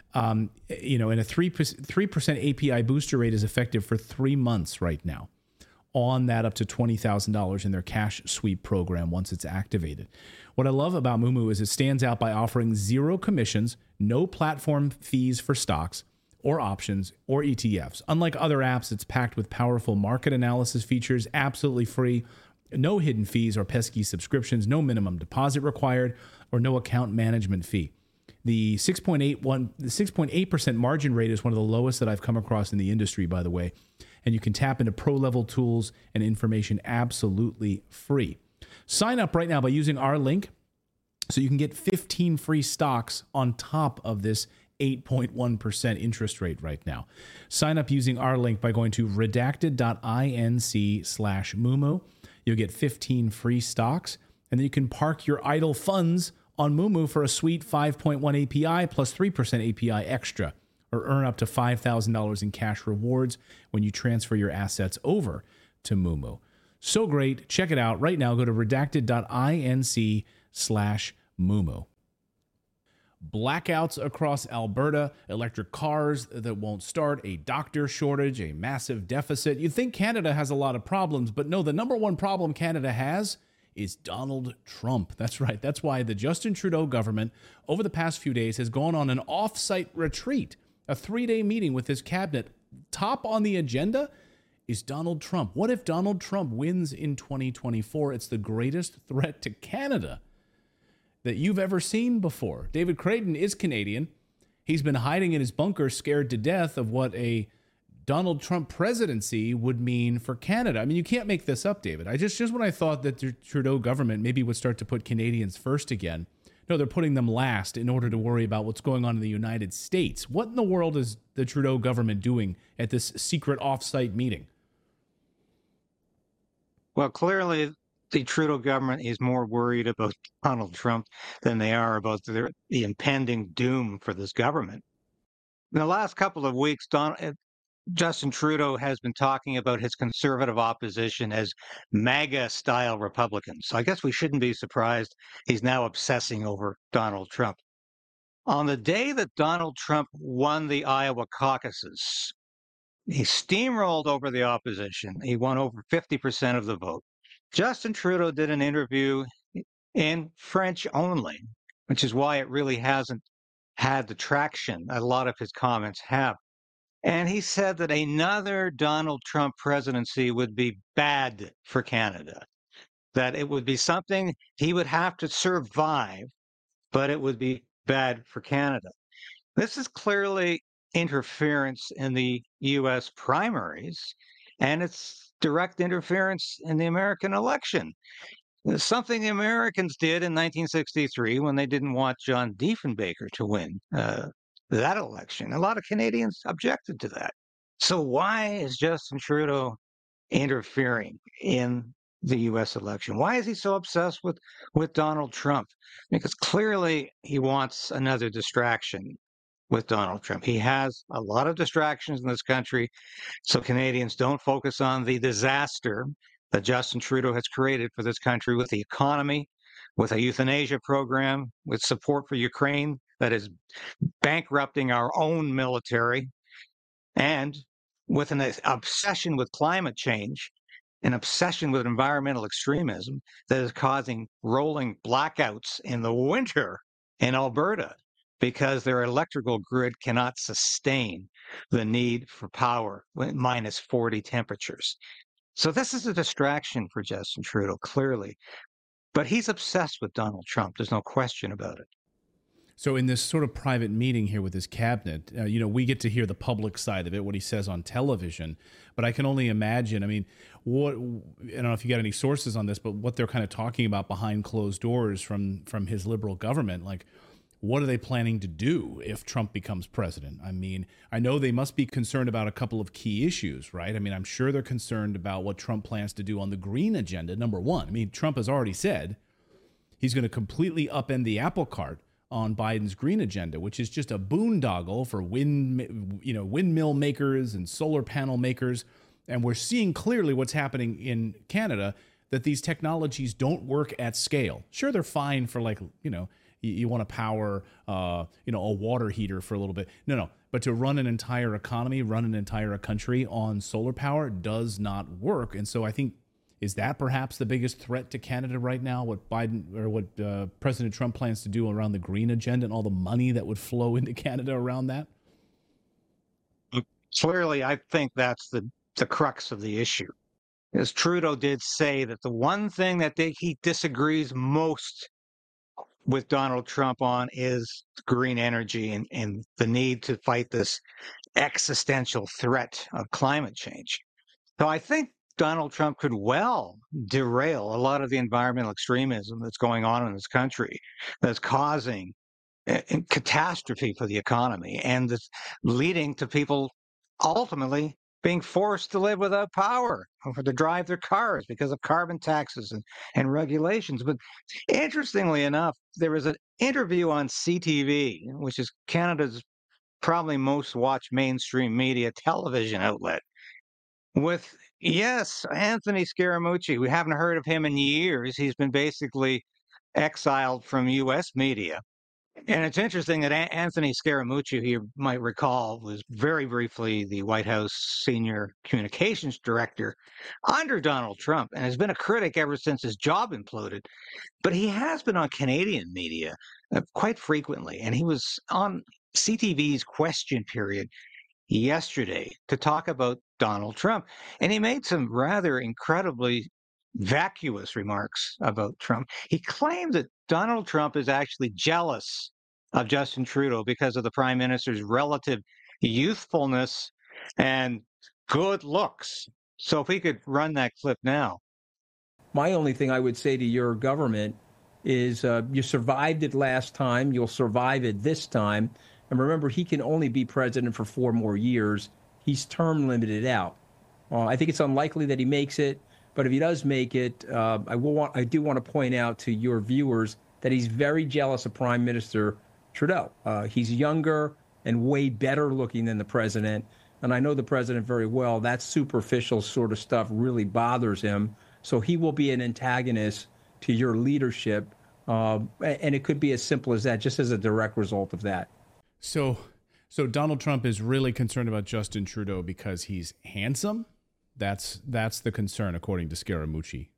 Um, you know, and a three percent A P I booster rate is effective for three months right now on that up to twenty thousand dollars in their cash sweep program once it's activated. What I love about Moomoo is it stands out by offering zero commissions, no platform fees for stocks or options or E T Fs. Unlike other apps, it's packed with powerful market analysis features, absolutely free, no hidden fees or pesky subscriptions, no minimum deposit required, or no account management fee. The six point eight one, the six point eight percent margin rate is one of the lowest that I've come across in the industry, by the way. And you can tap into pro-level tools and information absolutely free. Sign up right now by using our link so you can get fifteen free stocks on top of this eight point one percent interest rate right now. Sign up using our link by going to redacted.inc slash Moomoo. You'll get fifteen free stocks, and then you can park your idle funds on Moomoo for a sweet five point one A P I plus three percent A P I extra, or earn up to five thousand dollars in cash rewards when you transfer your assets over to Moomoo. So great. Check it out right now. Go to redacted.inc slash Moomoo. Blackouts across Alberta, electric cars that won't start, a doctor shortage, a massive deficit. You'd think Canada has a lot of problems, but no, the number one problem Canada has is Donald Trump. That's right. That's why the Justin Trudeau government over the past few days has gone on an off-site retreat, a three-day meeting with his cabinet. Top on the agenda is Donald Trump. What if Donald Trump wins in twenty twenty-four? It's the greatest threat to Canada that you've ever seen before. David Creighton is Canadian. He's been hiding in his bunker, scared to death of what a Donald Trump presidency would mean for Canada. I mean, you can't make this up, David. I just, just when I thought that the Trudeau government maybe would start to put Canadians first again, no, they're putting them last in order to worry about what's going on in the United States. What in the world is the Trudeau government doing at this secret off-site meeting? Well, clearly the Trudeau government is more worried about Donald Trump than they are about the, the impending doom for this government. In the last couple of weeks, Don, Justin Trudeau has been talking about his conservative opposition as MAGA-style Republicans. So I guess we shouldn't be surprised he's now obsessing over Donald Trump. On the day that Donald Trump won the Iowa caucuses, he steamrolled over the opposition. He won over fifty percent of the vote. Justin Trudeau did an interview in French only, which is why it really hasn't had the traction a lot of his comments have. And he said that another Donald Trump presidency would be bad for Canada, that it would be something he would have to survive, but it would be bad for Canada. This is clearly interference in the U S primaries, and it's direct interference in the American election. Something the Americans did in nineteen sixty-three when they didn't want John Diefenbaker to win uh, that election. A lot of Canadians objected to that. So why is Justin Trudeau interfering in the U S election? Why is he so obsessed with, with Donald Trump? Because clearly he wants another distraction with Donald Trump. He has a lot of distractions in this country, so Canadians don't focus on the disaster that Justin Trudeau has created for this country with the economy, with a euthanasia program, with support for Ukraine that is bankrupting our own military, and with an obsession with climate change, an obsession with environmental extremism that is causing rolling blackouts in the winter in Alberta, because their electrical grid cannot sustain the need for power when minus forty temperatures. So this is a distraction for Justin Trudeau, clearly. But he's obsessed with Donald Trump. There's no question about it. So in this sort of private meeting here with his cabinet, uh, you know, we get to hear the public side of it, what he says on television. But I can only imagine, I mean, what, I don't know if you got any sources on this, but what they're kind of talking about behind closed doors from, from his liberal government, like, what are they planning to do if Trump becomes president? I mean, I know they must be concerned about a couple of key issues, right? I mean, I'm sure they're concerned about what Trump plans to do on the green agenda, number one. I mean, Trump has already said he's going to completely upend the apple cart on Biden's green agenda, which is just a boondoggle for wind, you know, windmill makers and solar panel makers. And we're seeing clearly what's happening in Canada, that these technologies don't work at scale. Sure, they're fine for, like, you know, you, you want to power, uh, you know, a water heater for a little bit. No, no. But to run an entire economy, run an entire country on solar power does not work. And so I think, is that perhaps the biggest threat to Canada right now? What Biden or what uh, President Trump plans to do around the green agenda and all the money that would flow into Canada around that? Clearly, I think that's the, the crux of the issue. As Trudeau did say that the one thing that they, he disagrees most with Donald Trump on is green energy and, and the need to fight this existential threat of climate change. So I think Donald Trump could well derail a lot of the environmental extremism that's going on in this country, that's causing a, a catastrophe for the economy and that's leading to people ultimately being forced to live without power or to drive their cars because of carbon taxes and, and regulations. But interestingly enough, there was an interview on C T V, which is Canada's probably most watched mainstream media television outlet, with, yes, Anthony Scaramucci. We haven't heard of him in years. He's been basically exiled from U S media. And it's interesting that a- Anthony Scaramucci, who you might recall, was very briefly the White House senior communications director under Donald Trump and has been a critic ever since his job imploded. But he has been on Canadian media uh, quite frequently. And he was on C T V's Question Period yesterday to talk about Donald Trump. And he made some rather incredibly vacuous remarks about Trump. He claimed that Donald Trump is actually jealous of Justin Trudeau because of the prime minister's relative youthfulness and good looks. So if we could run that clip now. My only thing I would say to your government is uh, you survived it last time, you'll survive it this time. And remember, he can only be president for four more years. He's term limited out. Uh, I think it's unlikely that he makes it. But if he does make it, uh, I will want, I do want to point out to your viewers that he's very jealous of Prime Minister Trudeau. Uh, he's younger and way better looking than the president. And I know the president very well. That superficial sort of stuff really bothers him. So he will be an antagonist to your leadership. Uh, and it could be as simple as that, just as a direct result of that. So, so Donald Trump is really concerned about Justin Trudeau because he's handsome? That's that's the concern, according to Scaramucci.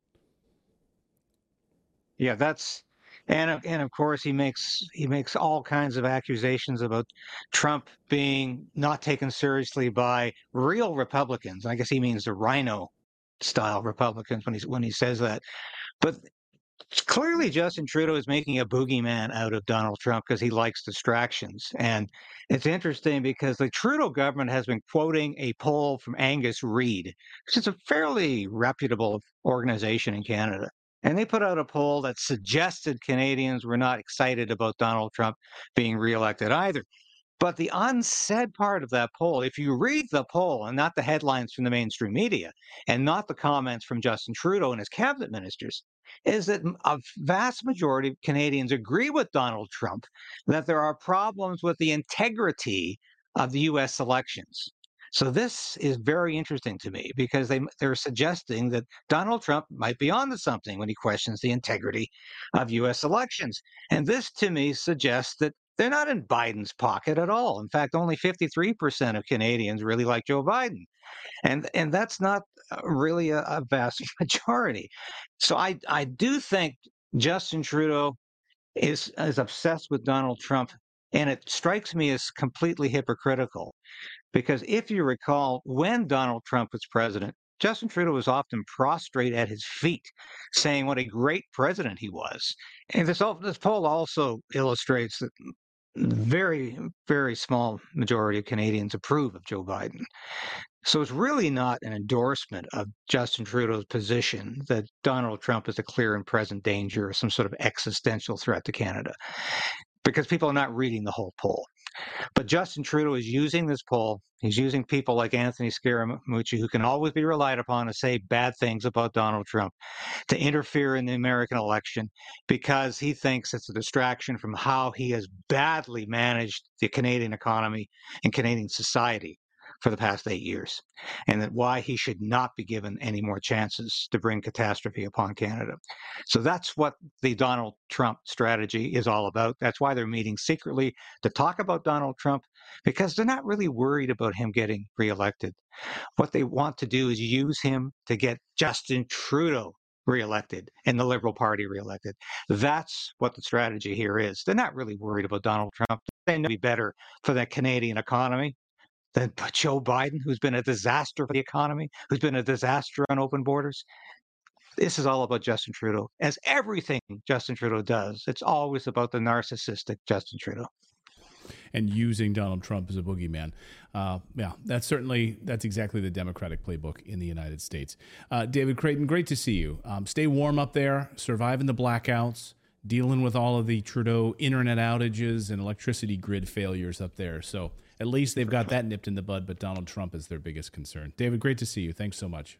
Yeah, that's and and of course he makes he makes all kinds of accusations about Trump being not taken seriously by real Republicans. I guess he means the Rhino style Republicans when he when he says that. But clearly, Justin Trudeau is making a boogeyman out of Donald Trump because he likes distractions. And it's interesting because the Trudeau government has been quoting a poll from Angus Reid, which is a fairly reputable organization in Canada. And they put out a poll that suggested Canadians were not excited about Donald Trump being reelected either. But the unsaid part of that poll, if you read the poll and not the headlines from the mainstream media and not the comments from Justin Trudeau and his cabinet ministers, is that a vast majority of Canadians agree with Donald Trump that there are problems with the integrity of the U S elections. So this is very interesting to me because they, they're suggesting that Donald Trump might be onto something when he questions the integrity of U S elections. And this, to me, suggests that they're not in Biden's pocket at all. In fact, only fifty-three percent of Canadians really like Joe Biden. And and that's not really a, a vast majority. So I, I do think Justin Trudeau is, is obsessed with Donald Trump. And it strikes me as completely hypocritical. Because if you recall, when Donald Trump was president, Justin Trudeau was often prostrate at his feet, saying what a great president he was. And this, this poll also illustrates that very, very small majority of Canadians approve of Joe Biden. So it's really not an endorsement of Justin Trudeau's position that Donald Trump is a clear and present danger or some sort of existential threat to Canada, because people are not reading the whole poll. But Justin Trudeau is using this poll. He's using people like Anthony Scaramucci, who can always be relied upon to say bad things about Donald Trump, to interfere in the American election because he thinks it's a distraction from how he has badly managed the Canadian economy and Canadian society for the past eight years, and that why he should not be given any more chances to bring catastrophe upon Canada. So that's what the Donald Trump strategy is all about. That's why they're meeting secretly to talk about Donald Trump, because they're not really worried about him getting reelected. What they want to do is use him to get Justin Trudeau reelected and the Liberal Party reelected. That's what the strategy here is. They're not really worried about Donald Trump. They know it'd be better for the Canadian economy than Joe Biden, who's been a disaster for the economy, who's been a disaster on open borders. This is all about Justin Trudeau. As everything Justin Trudeau does, it's always about the narcissistic Justin Trudeau. And using Donald Trump as a boogeyman. Uh, yeah, that's certainly, that's exactly the Democratic playbook in the United States. Uh, David Creighton, great to see you. Um, stay warm up there, surviving the blackouts, dealing with all of the Trudeau internet outages and electricity grid failures up there. So at least they've got that nipped in the bud, but Donald Trump is their biggest concern. David, great to see you. Thanks so much.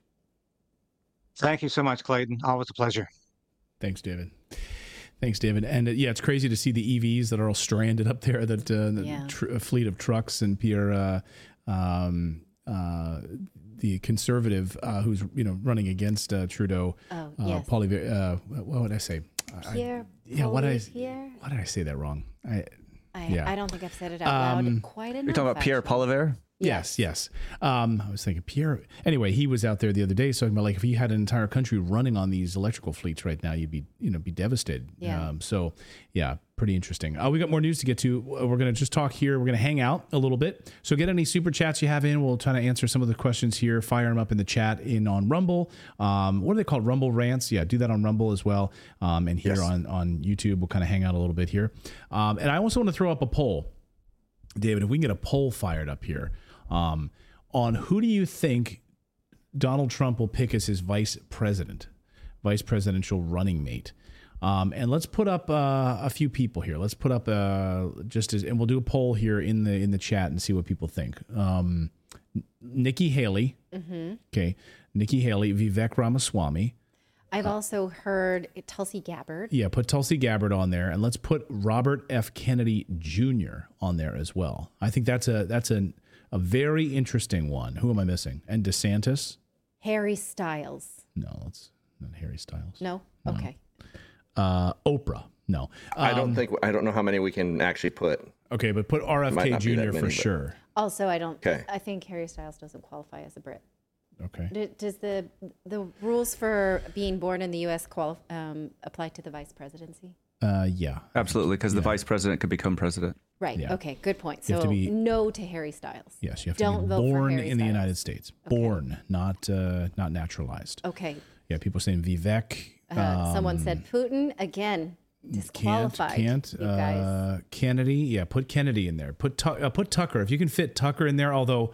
Thank you so much, Clayton. Always a pleasure. Thanks, David. Thanks, David. And uh, yeah, it's crazy to see the E Vs that are all stranded up there, that uh, the Yeah. tr- fleet of trucks, and Pierre, uh, um, uh, the conservative uh, who's you know running against uh, Trudeau. Oh, uh, yes. Poilievre- uh, what would I say? Pierre I, yeah, what did I Poilievre? why did I say that wrong? I, I, yeah. I don't think I've said it out loud Um, quite enough. You're talking about Pierre actually. Poilievre? Yes, yes. Um, I was thinking Pierre. Anyway, he was out there the other day talking about like if you had an entire country running on these electrical fleets right now, you'd be you know be devastated. Yeah. Um, so yeah, pretty interesting. Uh, we got more news to get to. We're going to just talk here. We're going to hang out a little bit. So get any super chats you have in. We'll try to answer some of the questions here. Fire them up in the chat in on Rumble. Um, what are they called? Rumble rants. Yeah, do that on Rumble as well. Um, and here Yes. on on YouTube, we'll kind of hang out a little bit here. Um, and I also want to throw up a poll, David. If we can get a poll fired up here. Um, on who do you think Donald Trump will pick as his vice president, vice presidential running mate? Um, and let's put up uh, a few people here. Let's put up uh, just as, and we'll do a poll here in the in the chat and see what people think. Um, Nikki Haley, Mhm. okay, Nikki Haley, Vivek Ramaswamy. I've also heard Tulsi Gabbard. Yeah, put Tulsi Gabbard on there, and let's put Robert F. Kennedy Junior on there as well. I think that's a that's a a very interesting one. Who am I missing? And DeSantis? Harry Styles. No, it's not Harry Styles. No? Okay. Uh, Oprah? No. I don't Um, think I don't know how many we can actually put. Okay, but put R F Might K not be that Junior for many, but- sure. Also, I don't. Okay. I think Harry Styles doesn't qualify as a Brit. Okay. D- Does the the rules for being born in the U S quali- um, apply to the vice presidency? Uh, yeah. Absolutely, because the vice president could become president. Right. Yeah. Okay. Good point. You have So to be- no to Harry Styles. Yes, you have Don't to be vote for born Harry in the Styles. United States. Born, not uh, not naturalized. Okay. Yeah, people saying Vivek. Uh, someone um, said Putin again. Can't, Disqualified. can't. You guys. Uh, Kennedy, yeah, put Kennedy in there. Put Tu- uh, put Tucker if you can fit Tucker in there. Although,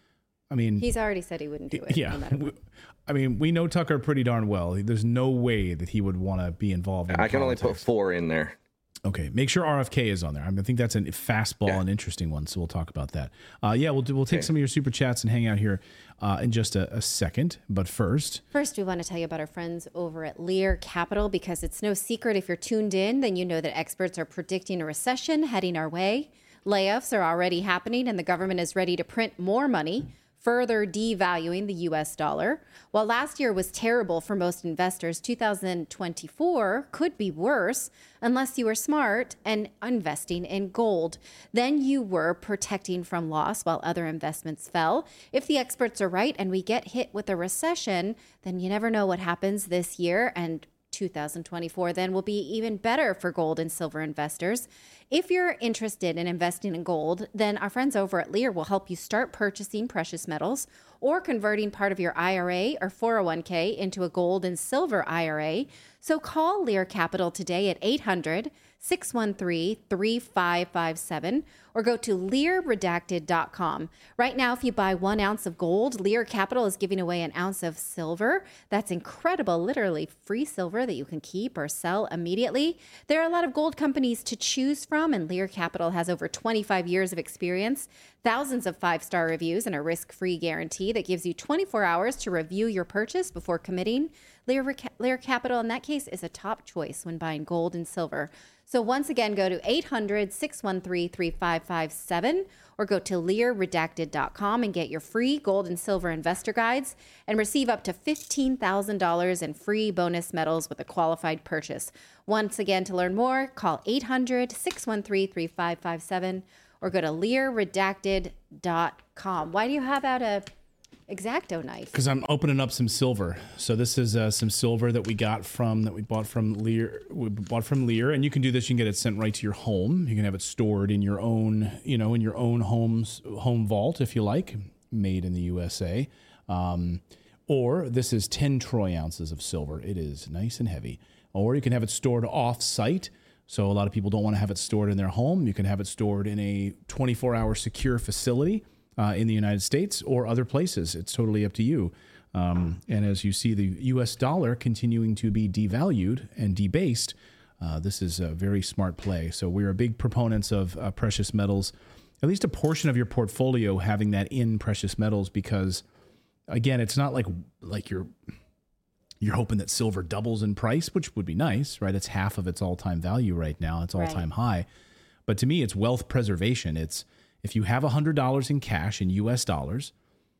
I mean, He's already said he wouldn't do it. yeah, No matter we- what. I mean, we know Tucker pretty darn well. There's no way that he would want to be involved in I can only put politics. four in there. Okay, make sure R F K is on there. I, mean, I think that's a fastball, Yeah. an interesting one. So we'll talk about that. Uh, yeah, we'll do, we'll take Okay. some of your super chats and hang out here uh, in just a, a second. But first, First, we want to tell you about our friends over at Lear Capital because it's no secret if you're tuned in, then you know that experts are predicting a recession heading our way. Layoffs are already happening, and the government is ready to print more money, further devaluing the U S dollar. While last year was terrible for most investors, two thousand twenty-four could be worse unless you were smart and investing in gold. Then you were protecting from loss while other investments fell. If the experts are right and we get hit with a recession, then you never know what happens this year, and two thousand twenty-four then will be even better for gold and silver investors. If you're interested in investing in gold, then our friends over at Lear will help you start purchasing precious metals or converting part of your I R A or four oh one k into a gold and silver I R A. So call Lear Capital today at eight hundred, six one three, three five five seven or go to lear redacted dot com. Right now, if you buy one ounce of gold, Lear Capital is giving away an ounce of silver. That's incredible, literally free silver that you can keep or sell immediately. There are a lot of gold companies to choose from, and Lear Capital has over twenty-five years of experience, thousands of five-star reviews, and a risk-free guarantee that gives you twenty-four hours to review your purchase before committing. Lear, Lear Capital, in that case, is a top choice when buying gold and silver. So once again, go to eight hundred, six one three, three five five seven or go to lear redacted dot com and get your free gold and silver investor guides and receive up to fifteen thousand dollars in free bonus medals with a qualified purchase. Once again, to learn more, call eight hundred, six one three, three five five seven or go to lear redacted dot com. Why do you have out a X-Acto knife? Because I'm opening up some silver. So this is uh, some silver that we got from that we bought from Lear. We bought from Lear, and you can do this. You can get it sent right to your home. You can have it stored in your own, you know, in your own home's home vault if you like. Made in the U S A. Um, or this is ten troy ounces of silver. It is nice and heavy. Or you can have it stored off-site. So a lot of people don't want to have it stored in their home. You can have it stored in a twenty-four hour secure facility. Uh, in the United States or other places. It's totally up to you. Um, and as you see the U S dollar continuing to be devalued and debased, uh, this is a very smart play. So we're big proponents of uh, precious metals, at least a portion of your portfolio having that in precious metals, because again, it's not like like you're you're hoping that silver doubles in price, which would be nice, right? It's half of its all-time value right now. It's all-time right. high. But to me, it's wealth preservation. It's if you have one hundred dollars in cash in U S dollars,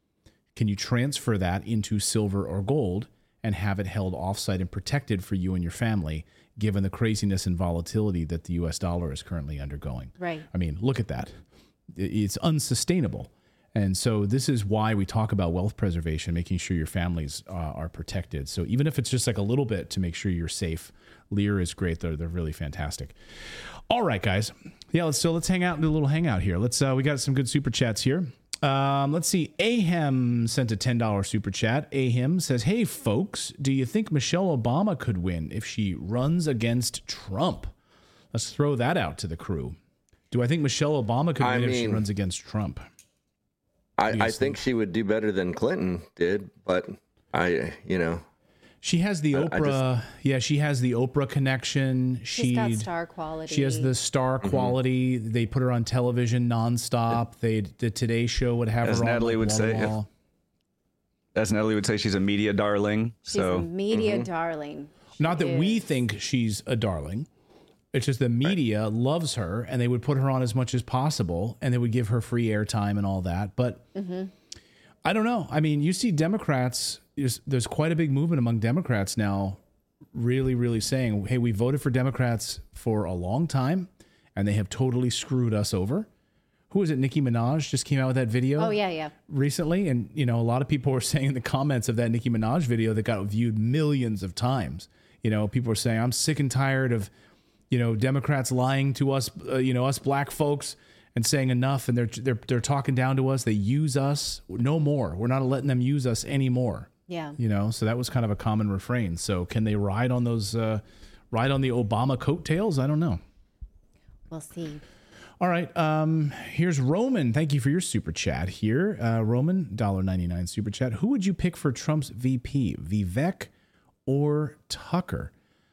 can you transfer that into silver or gold and have it held offsite and protected for you and your family, given the craziness and volatility that the U S dollar is currently undergoing? Right. I mean, look at that. It's unsustainable. And so this is why we talk about wealth preservation, making sure your families uh, are protected. So even if it's just like a little bit to make sure you're safe, Lear is great. They're, they're really fantastic. All right, guys. Yeah, let's, so let's hang out and do a little hangout here. Let's. Uh, we got some good super chats here. Um, let's see. Ahem sent a ten dollars super chat. Ahem says, hey, folks, do you think Michelle Obama could win if she runs against Trump? Let's throw that out to the crew. Do I think Michelle Obama could I win mean, if she runs against Trump? I, I think she would do better than Clinton did, but I, you know. She has the I- I Oprah. just- yeah, she has the Oprah connection. She's got She'd- star quality. She has the star Mm-hmm. quality. They put her on television nonstop. They the Today Show would have As her Natalie on would wall say, to if- wall. As Natalie would say, she's a media darling. She's so a media Mm-hmm. darling. Not that we think she's a darling. It's just the media loves her, and they would put her on as much as possible, and they would give her free airtime and all that. But Mm-hmm. I don't know. I mean, you see Democrats, there's, there's quite a big movement among Democrats now really, really saying, hey, we voted for Democrats for a long time, and they have totally screwed us over. Who is it? Nicki Minaj just came out with that video. Oh, yeah, yeah. Recently. And, you know, a lot of people were saying in the comments of that Nicki Minaj video that got viewed millions of times. You know, people were saying, I'm sick and tired of, you know, Democrats lying to us, uh, you know, us black folks and saying enough. And they're, they're, they're talking down to us. They use us no more. We're not letting them use us anymore. Yeah. You know, so that was kind of a common refrain. So can they ride on those, uh, ride on the Obama coattails? I don't know. We'll see. All right. Um, here's Roman. Thank you for your super chat here. Uh, Roman, one dollar ninety-nine super chat. Who would you pick for Trump's V P, Vivek or Tucker?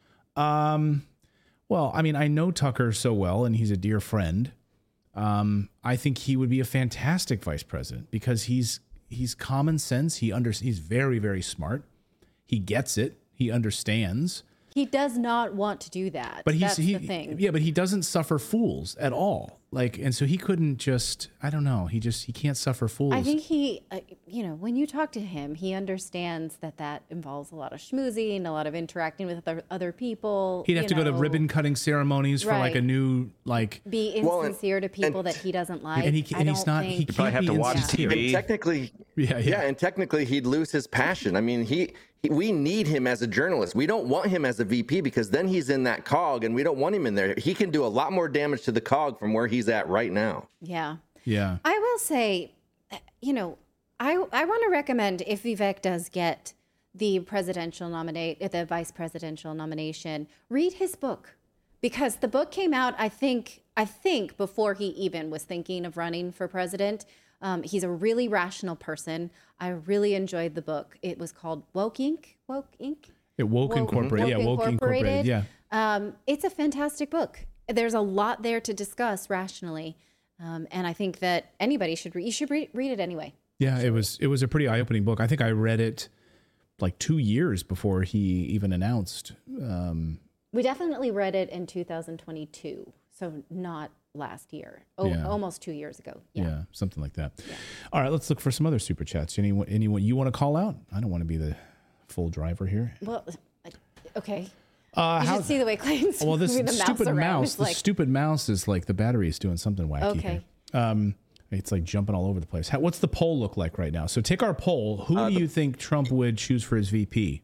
Um, well, I mean, I know Tucker so well, and he's a dear friend. Um, I think he would be a fantastic vice president because he's he's common sense. He under, he's very, very smart. He gets it. He understands. He does not want to do that. But he's That's he, the thing. yeah, but he doesn't suffer fools at all. Like, and so he couldn't just, I don't know. He just, he can't suffer fools. I think he, uh, you know, when you talk to him, he understands that that involves a lot of schmoozing, a lot of interacting with other, other people. He'd have you to go to know, ribbon cutting ceremonies for like Right. a new, like, Be insincere to people that he doesn't like. and he, I and he's don't not, think- he can't be insincere. And technically, yeah, yeah, and technically, he'd lose his passion. I mean, he, he, we need him as a journalist. We don't want him as a V P because then he's in that cog, and we don't want him in there. He can do a lot more damage to the cog from where he's at right now. Yeah. Yeah. I will say, you know, I I want to recommend if Vivek does get the presidential nominate, the vice presidential nomination, read his book, because the book came out, I think, I think before he even was thinking of running for president. Um, he's a really rational person. I really enjoyed the book. It was called Woke Incorporated. Woke Incorporated. It Woke Incorporated. Yeah, Woke Incorporated. Yeah. Um, it's a fantastic book. There's a lot there to discuss rationally. Um, and I think that anybody should read. You should read, read it anyway. Yeah, it was, it was a pretty eye-opening book. I think I read it like two years before he even announced. Um, We definitely read it in two thousand twenty-two, so not last year. Oh, Yeah. almost two years ago. Yeah, Yeah. something like that. All right, let's look for some other super chats. Anyone, anyone you want to call out? I don't want to be the full driver here. Well, okay. Uh, you how- should see the way Clayton's Well, this moving the mouse stupid around. mouse, It's the like, stupid mouse is like the battery is doing something wacky. Okay. Here. Um, it's like jumping all over the place. How, what's the poll look like right now? So take our poll. Who Uh, do you think Trump would choose for his V P?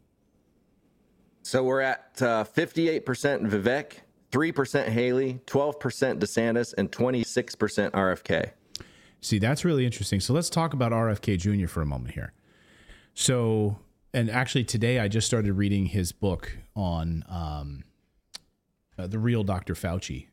So we're at uh, fifty-eight percent Vivek, three percent Haley, twelve percent DeSantis, and twenty-six percent R F K. See, that's really interesting. So let's talk about R F K Junior for a moment here. So, and actually today I just started reading his book on um, uh, the real Doctor Fauci.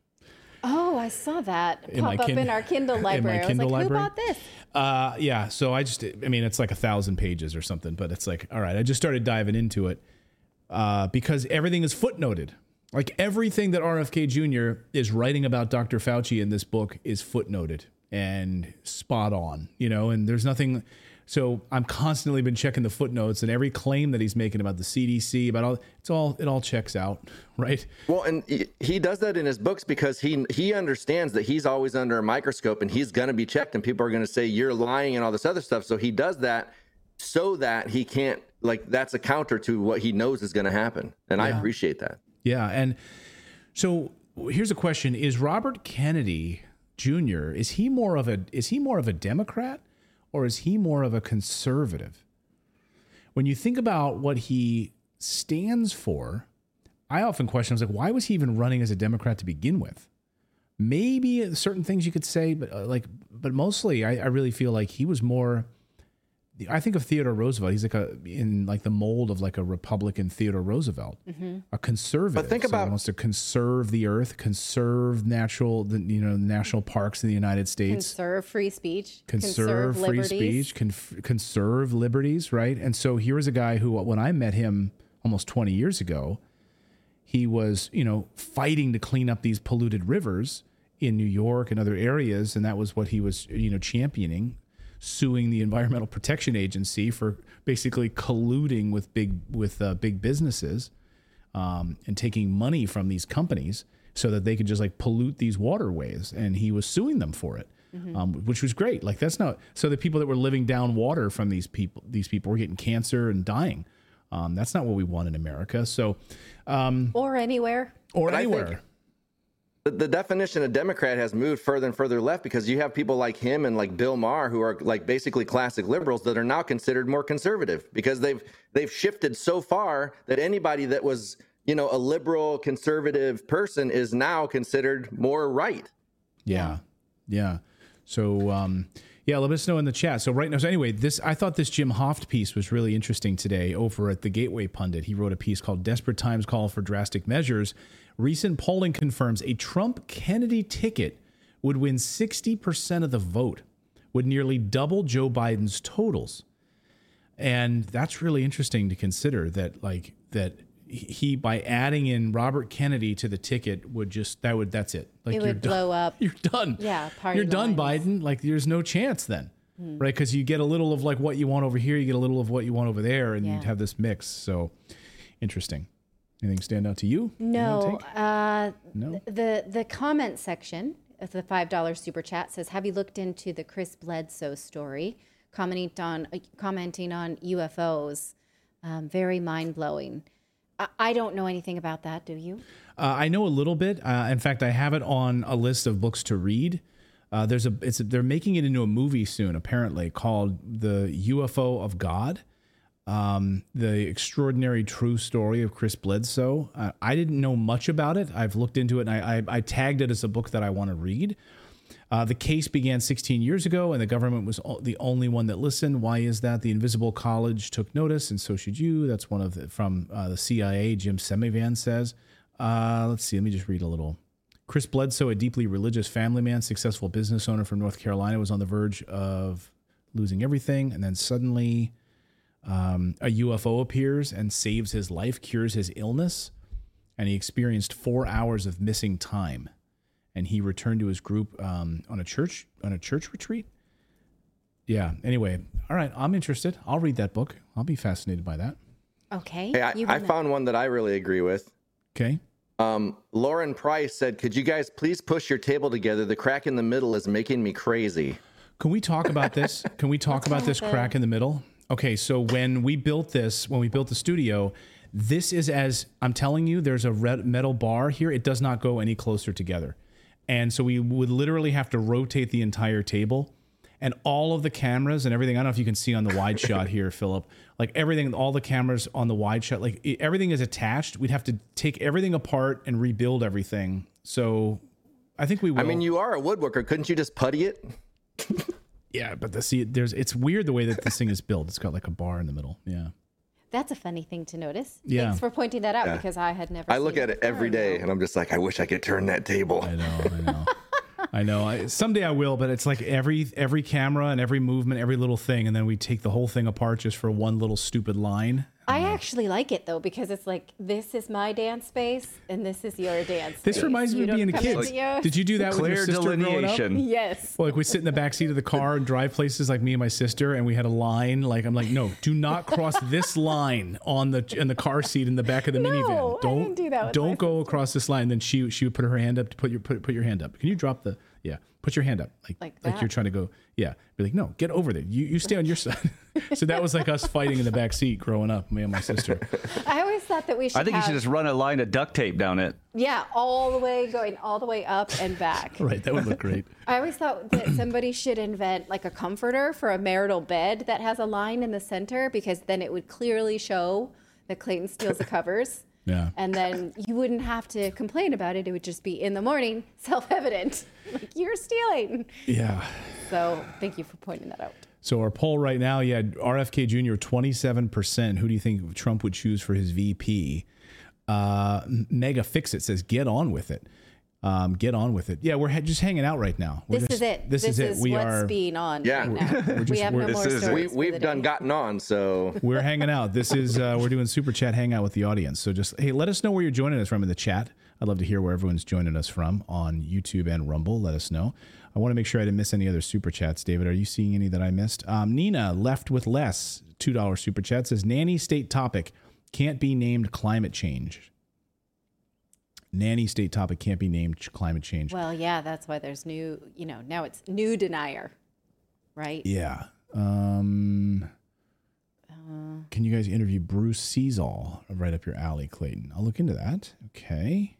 oh, I saw that In my pop up kin- in our Kindle in my library. I was Kindle like, library? who bought this? Uh, yeah. So I just, I mean, it's like a thousand pages or something, but it's like, all right, I just started diving into it uh, because everything is footnoted. Like everything that R F K Junior is writing about Doctor Fauci in this book is footnoted and spot on, you know, and there's nothing. So I'm constantly been checking the footnotes, and every claim that he's making about the C D C, about all, it's all, it all checks out, right? Well, and he, he does that in his books because he he understands that he's always under a microscope and he's going to be checked, and people are going to say you're lying and all this other stuff. So he does that so that he can't, like, that's a counter to what he knows is going to happen, and I Yeah. appreciate that. Yeah, and so here's a question: is Robert Kennedy Junior is he more of a is he more of a Democrat or is he more of a conservative? When you think about what he stands for, I often question, I was like, why was he even running as a Democrat to begin with? Maybe certain things you could say, but uh, like, but mostly, I, I really feel like he was more. I think of Theodore Roosevelt. He's like a in like the mold of like a Republican Theodore Roosevelt, Mhm. a conservative. But think so about- he wants to conserve the earth, conserve natural, the you know national parks in the United States, Conserve free speech. conserve, free liberties. speech, conf- conserve liberties, right? And so here was a guy who, when I met him almost twenty years ago, he was, you know, fighting to clean up these polluted rivers in New York and other areas, and that was what he was, you know, championing, suing the Environmental Protection Agency for basically colluding with big with uh, big businesses um, and taking money from these companies so that they could just like pollute these waterways, and he was suing them for it. Mhm. Um, which was great. Like that's not so the people that were living down water from these people, these people were getting cancer and dying. Um, that's not what we want in America. So, um, Or anywhere. or But I think- anywhere. The, the definition of Democrat has moved further and further left because you have people like him and like Bill Maher who are like basically classic liberals that are now considered more conservative because they've they've shifted so far that anybody that was, you know, a liberal conservative person is now considered more right. Yeah. Yeah. So, um, yeah, let us know in the chat. So right now, so anyway, this, I thought this Jim Hoft piece was really interesting today over at the Gateway Pundit. He wrote a piece called Desperate Times Call for Drastic Measures. Recent polling confirms a Trump-Kennedy ticket would win sixty percent of the vote, would nearly double Joe Biden's totals. And that's really interesting to consider that, like, that he, by adding in Robert Kennedy to the ticket would just, that would, that's it. Like It you're would done. blow up. You're done. Yeah, party You're done, lines. Biden. Like, there's no chance then, Hmm. right? Because you get a little of like what you want over here, you get a little of what you want over there, and Yeah. you'd have this mix. So interesting. Anything stand out to you? You No, wanna take? uh, No? the the comment section of the five dollar super chat says, "Have you looked into the Chris Bledsoe story? Commenting on uh, commenting on U F Os, um, very mind blowing." I, I don't know anything about that. Do you? Uh, I know a little bit. Uh, in fact, I have it on a list of books to read. Uh, there's a, it's a, they're making it into a movie soon, apparently, called The U F O of God. Um, the extraordinary true story of Chris Bledsoe. Uh, I didn't know much about it. I've looked into it and I, I, I tagged it as a book that I want to read. Uh, the case began sixteen years ago and the government was o- the only one that listened. Why is that? The Invisible College took notice and so should you. That's one of the, from uh, the C I A, Jim Semivan says. Uh, let's see, let me just read a little. Chris Bledsoe, a deeply religious family man, successful business owner from North Carolina, was on the verge of losing everything. And then suddenly um, a U F O appears and saves his life, cures his illness. And he experienced four hours of missing time. And he returned to his group um, on a church on a church retreat. Yeah. Anyway, all right. I'm interested. I'll read that book. I'll be fascinated by that. Okay. Hey, I, you I wanna- found one that I really agree with. Okay. Um, Lauren Price said, could you guys please push your table together? The crack in the middle is making me crazy. Can we talk about this? Can we talk about this crack in the middle? Okay, so when we built this, when we built the studio, this is as, I'm telling you, there's a red metal bar here. It does not go any closer together. And so we would literally have to rotate the entire table. And all of the cameras and everything, I don't know if you can see on the wide shot here, Philip, like everything, all the cameras on the wide shot, like it, everything is attached. We'd have to take everything apart and rebuild everything. So I think we will. I mean, you are a woodworker. Couldn't you just putty it? Yeah, but the, see, there's, it's weird the way that this thing is built. It's got like a bar in the middle. Yeah. That's a funny thing to notice. Yeah. Thanks for pointing that out Yeah. because I had never I seen look at it every day and I'm just like, I wish I could turn that table. I know, I know. I know. I, someday I will, but it's like every every camera and every movement, every little thing, and then we take the whole thing apart just for one little stupid line. I actually like it though because it's like this is my dance space and this is your dance. This space. reminds me You of don't being a come kid. into yours. Did you do that with your Clear sister growing up? delineation. Yes. Well, like we sit in the back seat of the car and drive places, like me and my sister, and we had a line. Like I'm like, no, do not cross this line on the in the car seat in the back of the No, minivan. I Don't didn't do that with don't my go across this line. And then she she would put her hand up to put your put put your hand up. Can you drop the yeah? Put your hand up like Like like, that? you're trying to go. Yeah, be like, no, get over there. You you stay on your side. So that was like us fighting in the back seat growing up, me and my sister. I always thought that we should I think have, you should just run a line of duct tape down it. yeah, all the way going all the way up and back. Right, that would look great. I always thought that somebody should invent like a comforter for a marital bed that has a line in the center because then it would clearly show that Clayton steals the covers. Yeah. And then you wouldn't have to complain about it. It would just be in the morning, self-evident, like you're stealing. Yeah. So thank you for pointing that out. So our poll right now, yeah, R F K Junior, twenty-seven percent. Who do you think Trump would choose for his V P? Uh, Mega Fixit says, get on with it. Um, get on with it. Yeah, we're ha- just hanging out right now. We're This just, is it. This, is it. We what's are. being on Yeah. right now. We're just- we have no we're- more this is it. stories. We, for the we've day. done gotten on, so We're hanging out. This is uh, we're doing super chat hangout with the audience. So just hey, let us know where you're joining us from in the chat. I'd love to hear where everyone's joining us from on YouTube and Rumble. Let us know. I want to make sure I didn't miss any other super chats. David, are you seeing any that I missed? Um, Nina left with less two dollar super chat says nanny state topic can't be named climate change. Nanny state topic can't be named ch- climate change. Well, yeah, that's why there's new, you know, now it's new denier, right? Yeah. Um, Uh, can you guys interview Bruce Seasall right up your alley, Clayton? I'll look into that. Okay.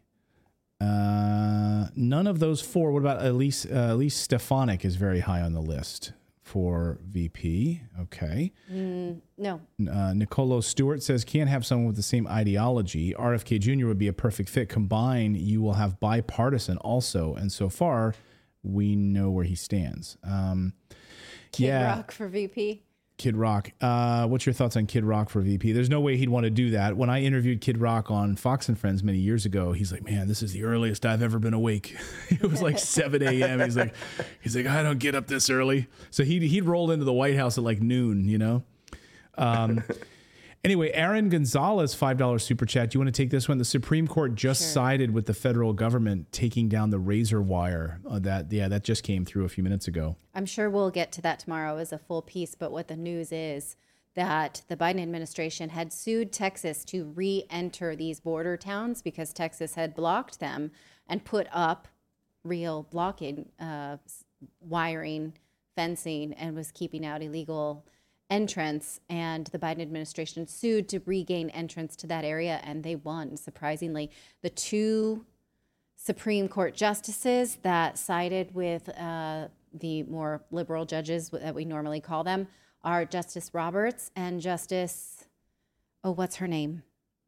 Uh, none of those four. What about Elise? Uh, Elise Stefanik is very high on the list for V P. Okay. mm, no. Uh, Nicolo Stewart says can't have someone with the same ideology. R F K Junior would be a perfect fit. Combine, you will have bipartisan also. And so far, we know where he stands. Um, Kid yeah. Rock for V P. Kid Rock. Uh, what's your thoughts on Kid Rock for V P? There's no way he'd want to do that. When I interviewed Kid Rock on Fox and Friends many years ago, he's like, man, this is the earliest I've ever been awake. It was like seven a.m. He's like, he's like, I don't get up this early. So he'd, he'd roll into the White House at like noon, you know? Um, anyway, Aaron Gonzalez, five dollar super chat. Do you want to take this one? The Supreme Court just Sure. sided with the federal government taking down the razor wire. Uh, that Yeah, that just came through a few minutes ago. I'm sure we'll get to that tomorrow as a full piece, but what the news is that the Biden administration had sued Texas to re-enter these border towns because Texas had blocked them and put up real blocking, uh, wiring, fencing, and was keeping out illegal entrance. And the Biden administration sued to regain entrance to that area, and they won, surprisingly. The two Supreme Court justices that sided with uh, the more liberal judges that we normally call them are Justice Roberts and Justice, oh, what's her name?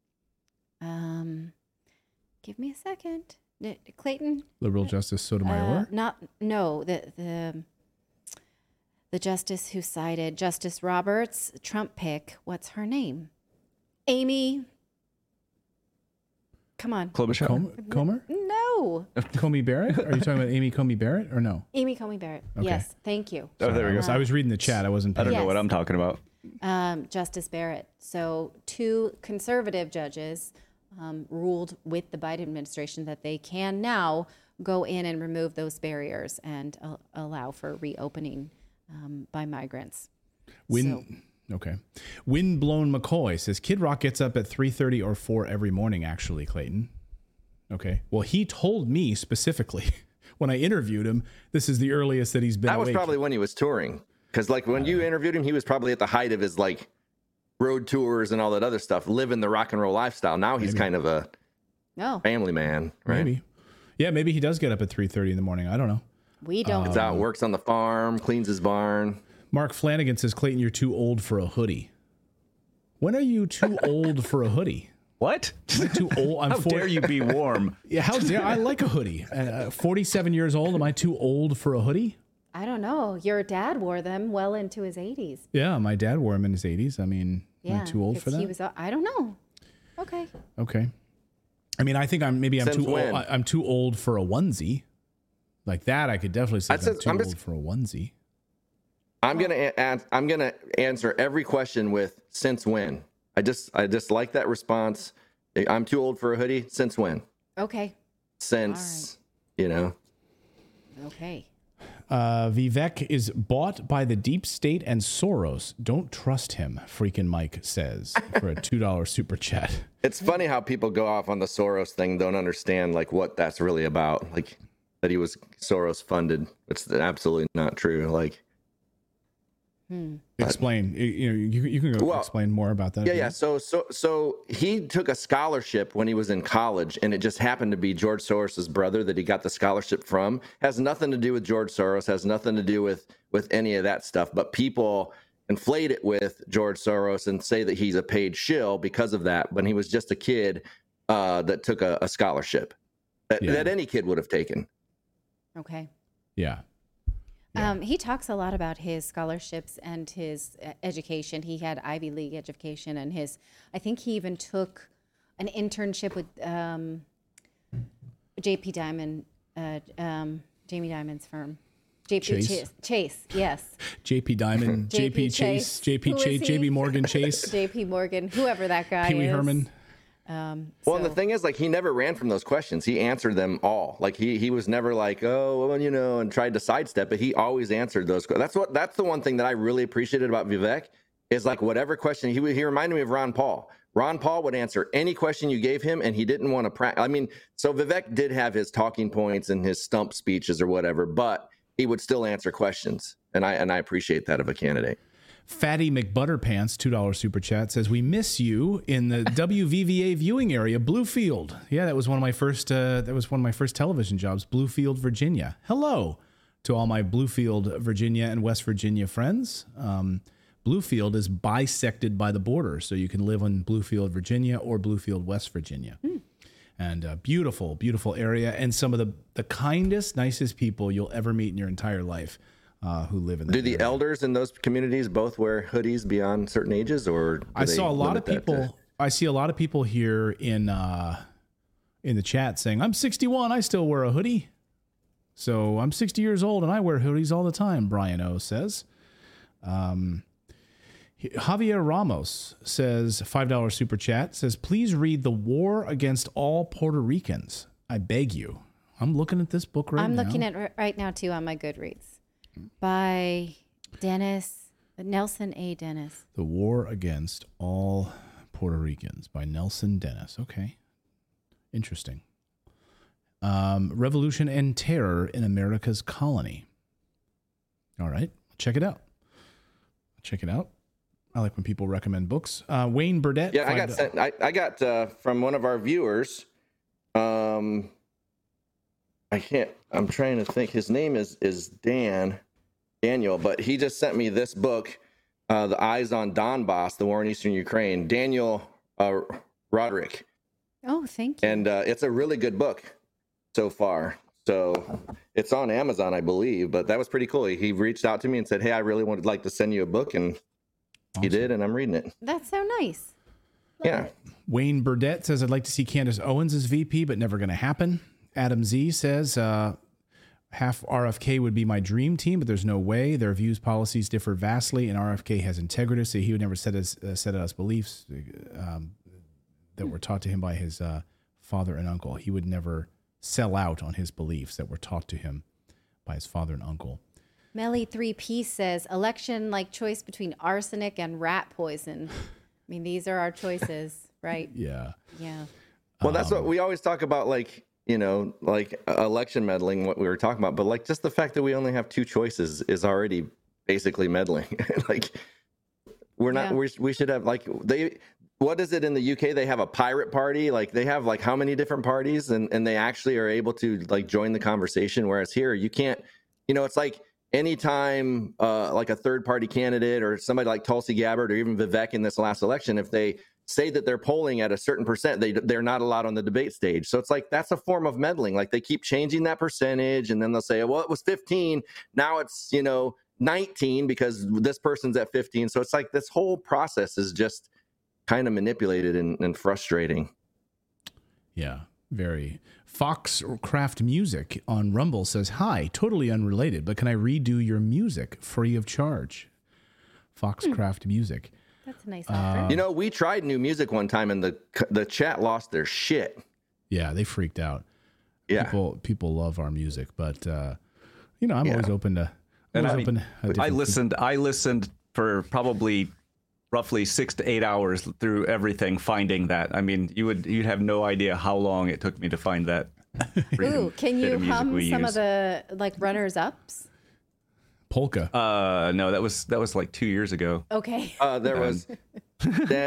Um, give me a second. N- Clayton? Liberal Justice Sotomayor. Uh, not, no, the, the, the justice who sided, Justice Roberts, Trump pick, what's her name? Amy. Come on. Klobuchar. Com- Comer? No. Comey Barrett? Are you talking about Amy Comey Barrett or no? Amy Coney Barrett. Okay. Yes, thank you. Oh, there we go. So I was reading the chat. I wasn't. I don't paying- know what Yes. I'm talking about. Um, Justice Barrett. So two conservative judges um, ruled with the Biden administration that they can now go in and remove those barriers and uh, allow for reopening um, by migrants. When So- Okay. Windblown McCoy says Kid Rock gets up at three thirty or four every morning, actually, Clayton. Okay. Well, he told me specifically when I interviewed him, this is the earliest that he's been That was awake. probably when he was touring. Because, like, when you interviewed him, he was probably at the height of his, like, road tours and all that other stuff, living the rock and roll lifestyle. Now he's Maybe. kind of a No. family man, right? Maybe. Yeah, maybe he does get up at three thirty in the morning. I don't know. We don't. Gets out, works on the farm, cleans his barn. Mark Flanagan says, Clayton, you're too old for a hoodie. When are you too old for a hoodie? What? Am I too old? I'm How forty dare you be warm? Yeah, how dare I like a hoodie? Uh, forty-seven years old. Am I too old for a hoodie? I don't know. Your dad wore them well into his eighties. Yeah, my dad wore them in his eighties. I mean, Yeah. am I too old 'cause for that? He was. I don't know. Okay. Okay. I mean, I think I'm maybe I'm Since too when? old. I, I'm too old for a onesie. Like that, I could definitely say I'd I'm say- too I'm old just- for a onesie. I'm gonna a- an- I'm gonna answer every question with since when. I just I just like that response. I'm too old for a hoodie. Since when? Okay. Since you know. Okay. Uh, Vivek is bought by the deep state and Soros. Don't trust him, freaking Mike says for a two dollar super chat. It's funny how people go off on the Soros thing, don't understand like what that's really about. Like that he was Soros funded. It's absolutely not true. Like Hmm. Explain. You, you know, you, you can go Well, explain more about that. Yeah, if you yeah. want. So, so, so he took a scholarship when he was in college, and it just happened to be George Soros's brother that he got the scholarship from. Has nothing to do with George Soros. Has nothing to do with with any of that stuff. But people inflate it with George Soros and say that he's a paid shill because of that. When he was just a kid uh, that took a, a scholarship that, Yeah. that any kid would have taken. Okay. Yeah. Um, he talks a lot about his scholarships and his uh, education. He had Ivy League education, and his. I think he even took an internship with um, J P Diamond, uh, um, Jamie Diamond's firm. J P Chase? Chase. Chase, yes. J P Diamond, J P Chase, J P Who is Chase, he? J P Morgan Chase, J P Morgan, whoever that guy Pee Wee is. Herman. Um, Well, and so- the thing is, like, he never ran from those questions. He answered them all. Like, he he was never like, oh, well, you know, and tried to sidestep it. He always answered those. que- That's what. That's the one thing that I really appreciated about Vivek is like whatever question he would- he reminded me of Ron Paul. Ron Paul would answer any question you gave him, and he didn't want to practice. I mean, so Vivek did have his talking points and his stump speeches or whatever, but he would still answer questions, and I and I appreciate that of a candidate. Fatty McButterpants, two dollar super chat, says, we miss you in the W V V A viewing area, Bluefield. Yeah, that was one of my first, uh, that was one of my first television jobs, Bluefield, Virginia. Hello to all my Bluefield, Virginia and West Virginia friends. Um, Bluefield is bisected by the border, so you can live in Bluefield, Virginia or Bluefield, West Virginia. And uh, beautiful, beautiful area, and some of the, the kindest, nicest people you'll ever meet in your entire life uh, who live in that Do the area. elders in those communities both wear hoodies beyond certain ages, or do I they saw a lot of limit that to- people. I see a lot of people here in uh, in the chat saying, "I'm sixty-one. I still wear a hoodie." So I'm sixty years old and I wear hoodies all the time. Brian O says. Um, Javier Ramos says five dollar super chat says, "Please read The War Against All Puerto Ricans. I beg you." I'm looking at this book right I'm now. looking at it right now too on my Goodreads by Dennis Nelson A. Dennis. The War Against All Puerto Ricans by Nelson Dennis. Okay. Interesting. Um, Revolution and Terror in America's Colony. All right. Check it out. Check it out. I like when people recommend books. Uh, Wayne Burdett. Yeah, I five got sent, I, I got uh, from one of our viewers. Um, I can't. I'm trying to think. His name is is Dan Daniel, but he just sent me this book, uh, "The Eyes on Donbass: The War in Eastern Ukraine." Daniel uh, Roderick, Oh, thank you. and uh, it's a really good book so far. So it's on Amazon, I believe. But that was pretty cool. He, he reached out to me and said, "Hey, I really would like to send you a book," and he did, and I'm reading it. That's so nice. Yeah. Wayne Burdett says, "I'd like to see Candace Owens as V P, but never going to happen." Adam Z says, uh, half R F K would be my dream team, but there's no way. Their views, policies differ vastly, and R F K has integrity, so he would never set us, uh, set us beliefs um, that were taught to him by his uh, father and uncle. He would never sell out on his beliefs that were taught to him by his father and uncle. Melly three P says, election like choice between arsenic and rat poison. I mean, these are our choices, right? Yeah. Yeah. Well, that's what we always talk about, like, you know, like election meddling, what we were talking about. But like just the fact that we only have two choices is already basically meddling. Like we're not, Yeah. we, we should have like they, what is it in the U K? They have a pirate party. Like they have like how many different parties and, and they actually are able to like join the conversation. Whereas here you can't, you know, it's like anytime uh, like a third party candidate or somebody like Tulsi Gabbard or even Vivek in this last election, if they say that they're polling at a certain percent, they, they're not allowed on the debate stage. So it's like, that's a form of meddling. Like they keep changing that percentage and then they'll say, well, it was fifteen. Now it's, you know, nineteen because this person's at fifteen. So it's like this whole process is just kind of manipulated and, and frustrating. Yeah, very. Foxcraft Music on Rumble says, hi, totally unrelated, but can I redo your music free of charge? Foxcraft Music. That's a nice offer. You know, we tried new music one time and the the chat lost their shit. Yeah, they freaked out. Yeah. People people love our music, but uh, you know, I'm Yeah. always open to And always I, open to a I different- listened. I listened for probably roughly six to eight hours through everything, finding that. I mean, you would you'd have no idea how long it took me to find that. Ooh, can bit you of music hum we some use. of the like runners ups? Polka. Uh, no, that was that was like two years ago. Okay. Uh, there was. Yeah,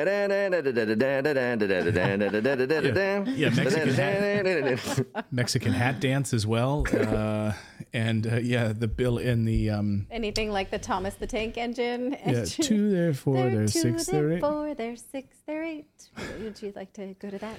Mexican hat, Mexican hat dance as well, uh, and uh, yeah, the bill in the um, Anything like the Thomas the Tank Engine? yeah, two there, four There, there, two, six there, there, eight. four there, six there, eight. Would you like to go to that?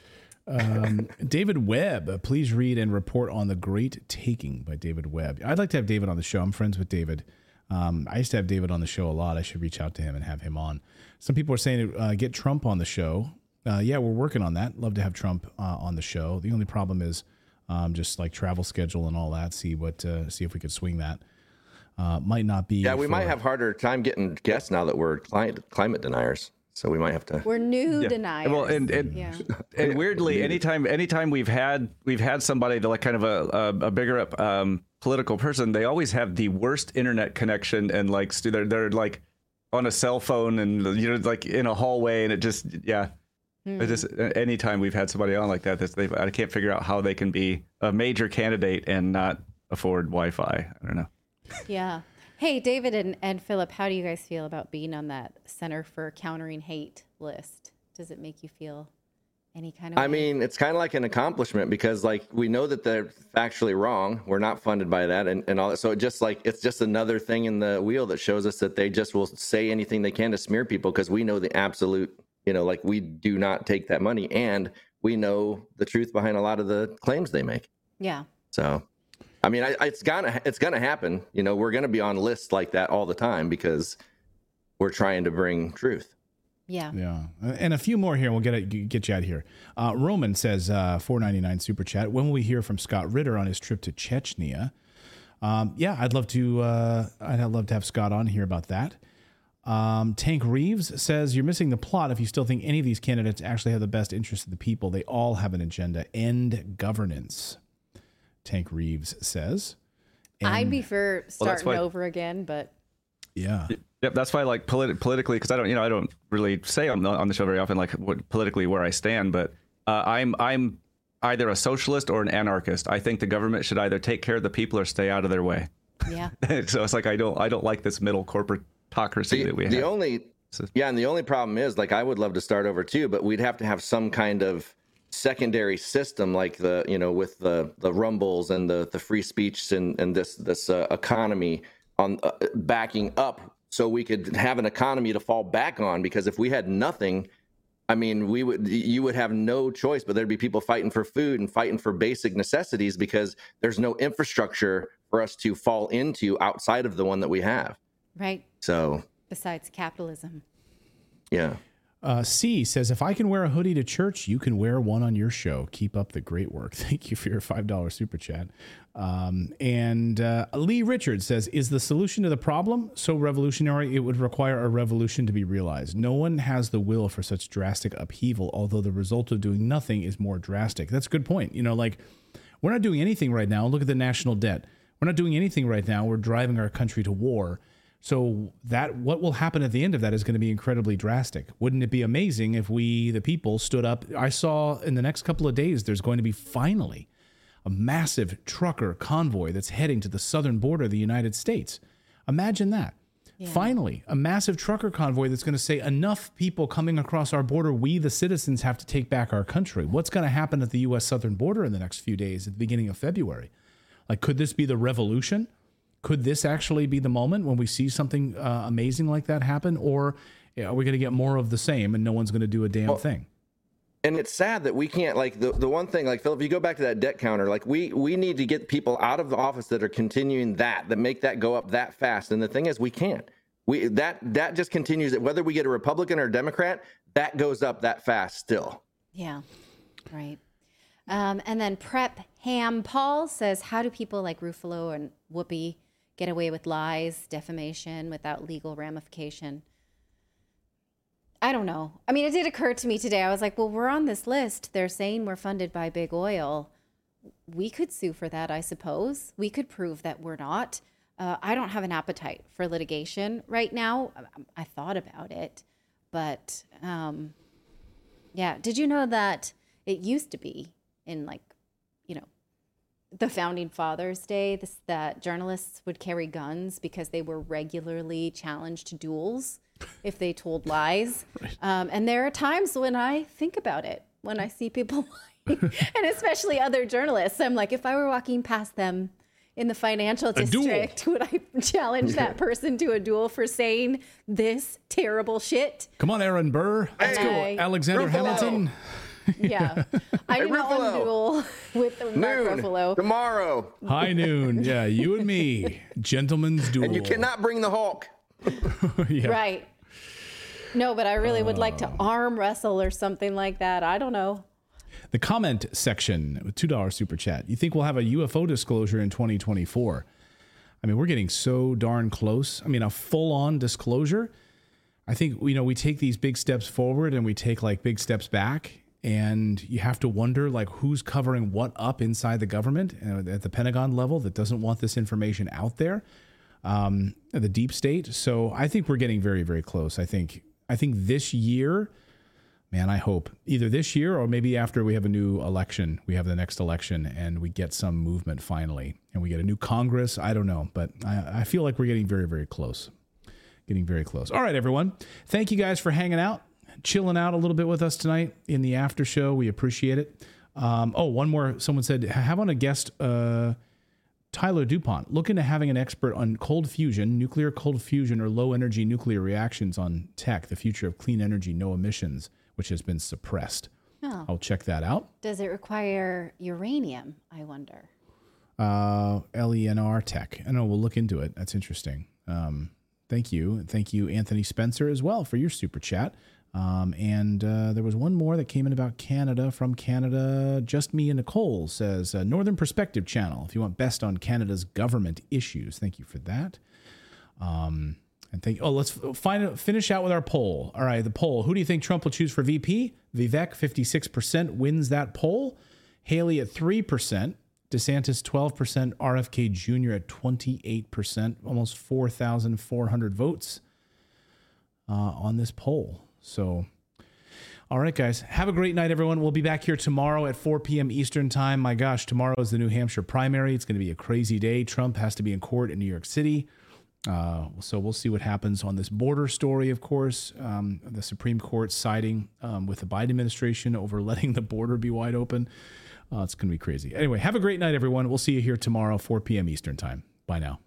Um, David Webb, uh, please read and report on The Great Taking by David Webb. I'd like to have David on the show. I'm friends with David. Um, I used to have David on the show a lot. I should reach out to him and have him on. Some people are saying uh, get Trump on the show. Uh, yeah, we're working on that. Love to have Trump uh, on the show. The only problem is um, just like travel schedule and all that. See what uh, see if we could swing that. Uh, might not be. Yeah, we for- might have harder time getting guests now that we're climate climate deniers. So we might have to. We're new Yeah. deniers. Well, and and, Yeah. and weirdly, anytime anytime we've had we've had somebody to like kind of a a, a bigger up um, political person, they always have the worst internet connection and like st- they're they're like on a cell phone and you know like in a hallway and it just yeah. Hmm. It just anytime we've had somebody on like that, that's they I can't figure out how they can be a major candidate and not afford Wi-Fi. I don't know. Yeah. Hey, David and, and Philip, how do you guys feel about being on that Center for Countering Hate list? Does it make you feel any kind of I way? mean, it's kind of like an accomplishment because, like, we know that they're factually wrong. We're not funded by that, and, and all that. So it just like it's just another thing in the wheel that shows us that they just will say anything they can to smear people because we know the absolute, you know, like we do not take that money, and we know the truth behind a lot of the claims they make. Yeah. So, I mean, I, it's gonna it's gonna happen. You know, we're gonna be on lists like that all the time because we're trying to bring truth. Yeah. Yeah. And a few more here. We'll get it, get you out of here. Uh, Roman says, uh, four ninety-nine super chat. When will we hear from Scott Ritter on his trip to Chechnya? Um, yeah, I'd love to, uh, I'd love to have Scott on here about that. Um, Tank Reeves says, you're missing the plot if you still think any of these candidates actually have the best interest of the people. They all have an agenda. End governance. Tank Reeves says. I'd And- be for Well, starting that's why- over again, but Yeah. Yep, that's why like polit- politically, because I don't, you know, I don't really say on the, on the show very often like what politically where I stand, but uh, I'm I'm either a socialist or an anarchist. I think the government should either take care of the people or stay out of their way. yeah. So it's like I don't I don't like this middle corporatocracy The, that we the have. only, yeah, and the only problem is, like, I would love to start over too, but we'd have to have some kind of secondary system, like the, you know, with the the rumbles and the the free speech and and this this uh, economy on uh, backing up, so we could have an economy to fall back on. Because if we had nothing, I mean, we would you would have no choice, but there'd be people fighting for food and fighting for basic necessities because there's no infrastructure for us to fall into outside of the one that we have. Right. So, Besides capitalism. yeah. Uh, C says, if I can wear a hoodie to church, you can wear one on your show. Keep up the great work. Thank you for your five dollars super chat. Um, and uh, Lee Richards says, is the solution to the problem so revolutionary it would require a revolution to be realized? No one has the will for such drastic upheaval, although the result of doing nothing is more drastic. That's a good point. You know, like, we're not doing anything right now. Look at the national debt. We're not doing anything right now. We're driving our country to war. So that what will happen at the end of that is going to be incredibly drastic. Wouldn't it be amazing if we, the people, stood up? I saw in the next couple of days, there's going to be finally a massive trucker convoy that's heading to the southern border of the United States. Imagine that. Yeah. Finally, a massive trucker convoy that's going to say enough people coming across our border, we the citizens have to take back our country. What's going to happen at the U S southern border in the next few days at the beginning of February? Like, could this be the revolution? Could this actually be the moment when we see something uh, amazing like that happen? Or are we going to get more of the same and no one's going to do a damn well, thing? And it's sad that we can't, like, the, the one thing, like, Phil, if you go back to that debt counter, like, we we need to get people out of the office that are continuing that, that make that go up that fast. And the thing is, we can't. We that that just continues. Whether we get a Republican or a Democrat, that goes up that fast still. Yeah, right. Um, and then Prep Ham Paul says, how do people like Ruffalo and Whoopi get away with lies, defamation without legal ramification? I don't know. I mean, it did occur to me today. I was like, well, we're on this list. They're saying we're funded by big oil. We could sue for that, I suppose. We could prove that we're not. Uh, I don't have an appetite for litigation right now. I, I thought about it, but um, yeah. Did you know that it used to be in, like, you know, the Founding Fathers Day, this, that journalists would carry guns because they were regularly challenged to duels if they told lies. Right. Um, and there are times when I think about it, when I see people lying, and especially other journalists. I'm like, if I were walking past them in the financial district, would I challenge that person to a duel for saying this terrible shit? Come on, Aaron Burr. Let's go, Alexander Ruffalo. Hamilton. Yeah. I do not want to duel with Mark Noon, Ruffalo. Tomorrow. High noon. Yeah, you and me. Gentleman's duel. And you cannot bring the Hulk. Yeah. Right. No, but I really would like to arm wrestle or something like that. I don't know. The comment section with two dollars super chat. You think we'll have a U F O disclosure in twenty twenty-four? I mean, we're getting so darn close. I mean, a full-on disclosure. I think, you know, we take these big steps forward and we take like big steps back. And you have to wonder, like, who's covering what up inside the government uh, at the Pentagon level that doesn't want this information out there, um, the deep state. So I think we're getting very, very close. I think I think this year, man, I hope either this year or maybe after we have a new election, we have the next election and we get some movement finally and we get a new Congress. I don't know, but I, I feel like we're getting very, very close. Getting very close. All right, everyone. Thank you guys for hanging out. Chilling out a little bit with us tonight in the after show. We appreciate it. Um, oh, one more. Someone said, have on a guest, uh, Tyler DuPont, look into having an expert on cold fusion, nuclear cold fusion, or low energy nuclear reactions on tech, the future of clean energy, no emissions, which has been suppressed. Oh. I'll check that out. Does it require uranium, I wonder? Uh, L E N R tech. I know, we'll look into it. That's interesting. Um, thank you. Thank you, Anthony Spencer, as well, for your super chat. Um, and uh, there was one more that came in about Canada from Canada. Just Me and Nicole says, uh, Northern Perspective Channel, if you want best on Canada's government issues. Thank you for that. Um, and thank Oh, let's find, finish out with our poll. All right, the poll. Who do you think Trump will choose for V P? Vivek, fifty-six percent, wins that poll. Haley at three percent. DeSantis, twelve percent. R F K Junior at twenty-eight percent. Almost four thousand four hundred votes uh, on this poll. So, all right, guys, have a great night, everyone. We'll be back here tomorrow at four p.m. Eastern time. My gosh, tomorrow is the New Hampshire primary. It's going to be a crazy day. Trump has to be in court in New York City. Uh, so we'll see what happens on this border story, of course. Um, the Supreme Court siding um, with the Biden administration over letting the border be wide open. Uh, it's going to be crazy. Anyway, have a great night, everyone. We'll see you here tomorrow, four p.m. Eastern time. Bye now.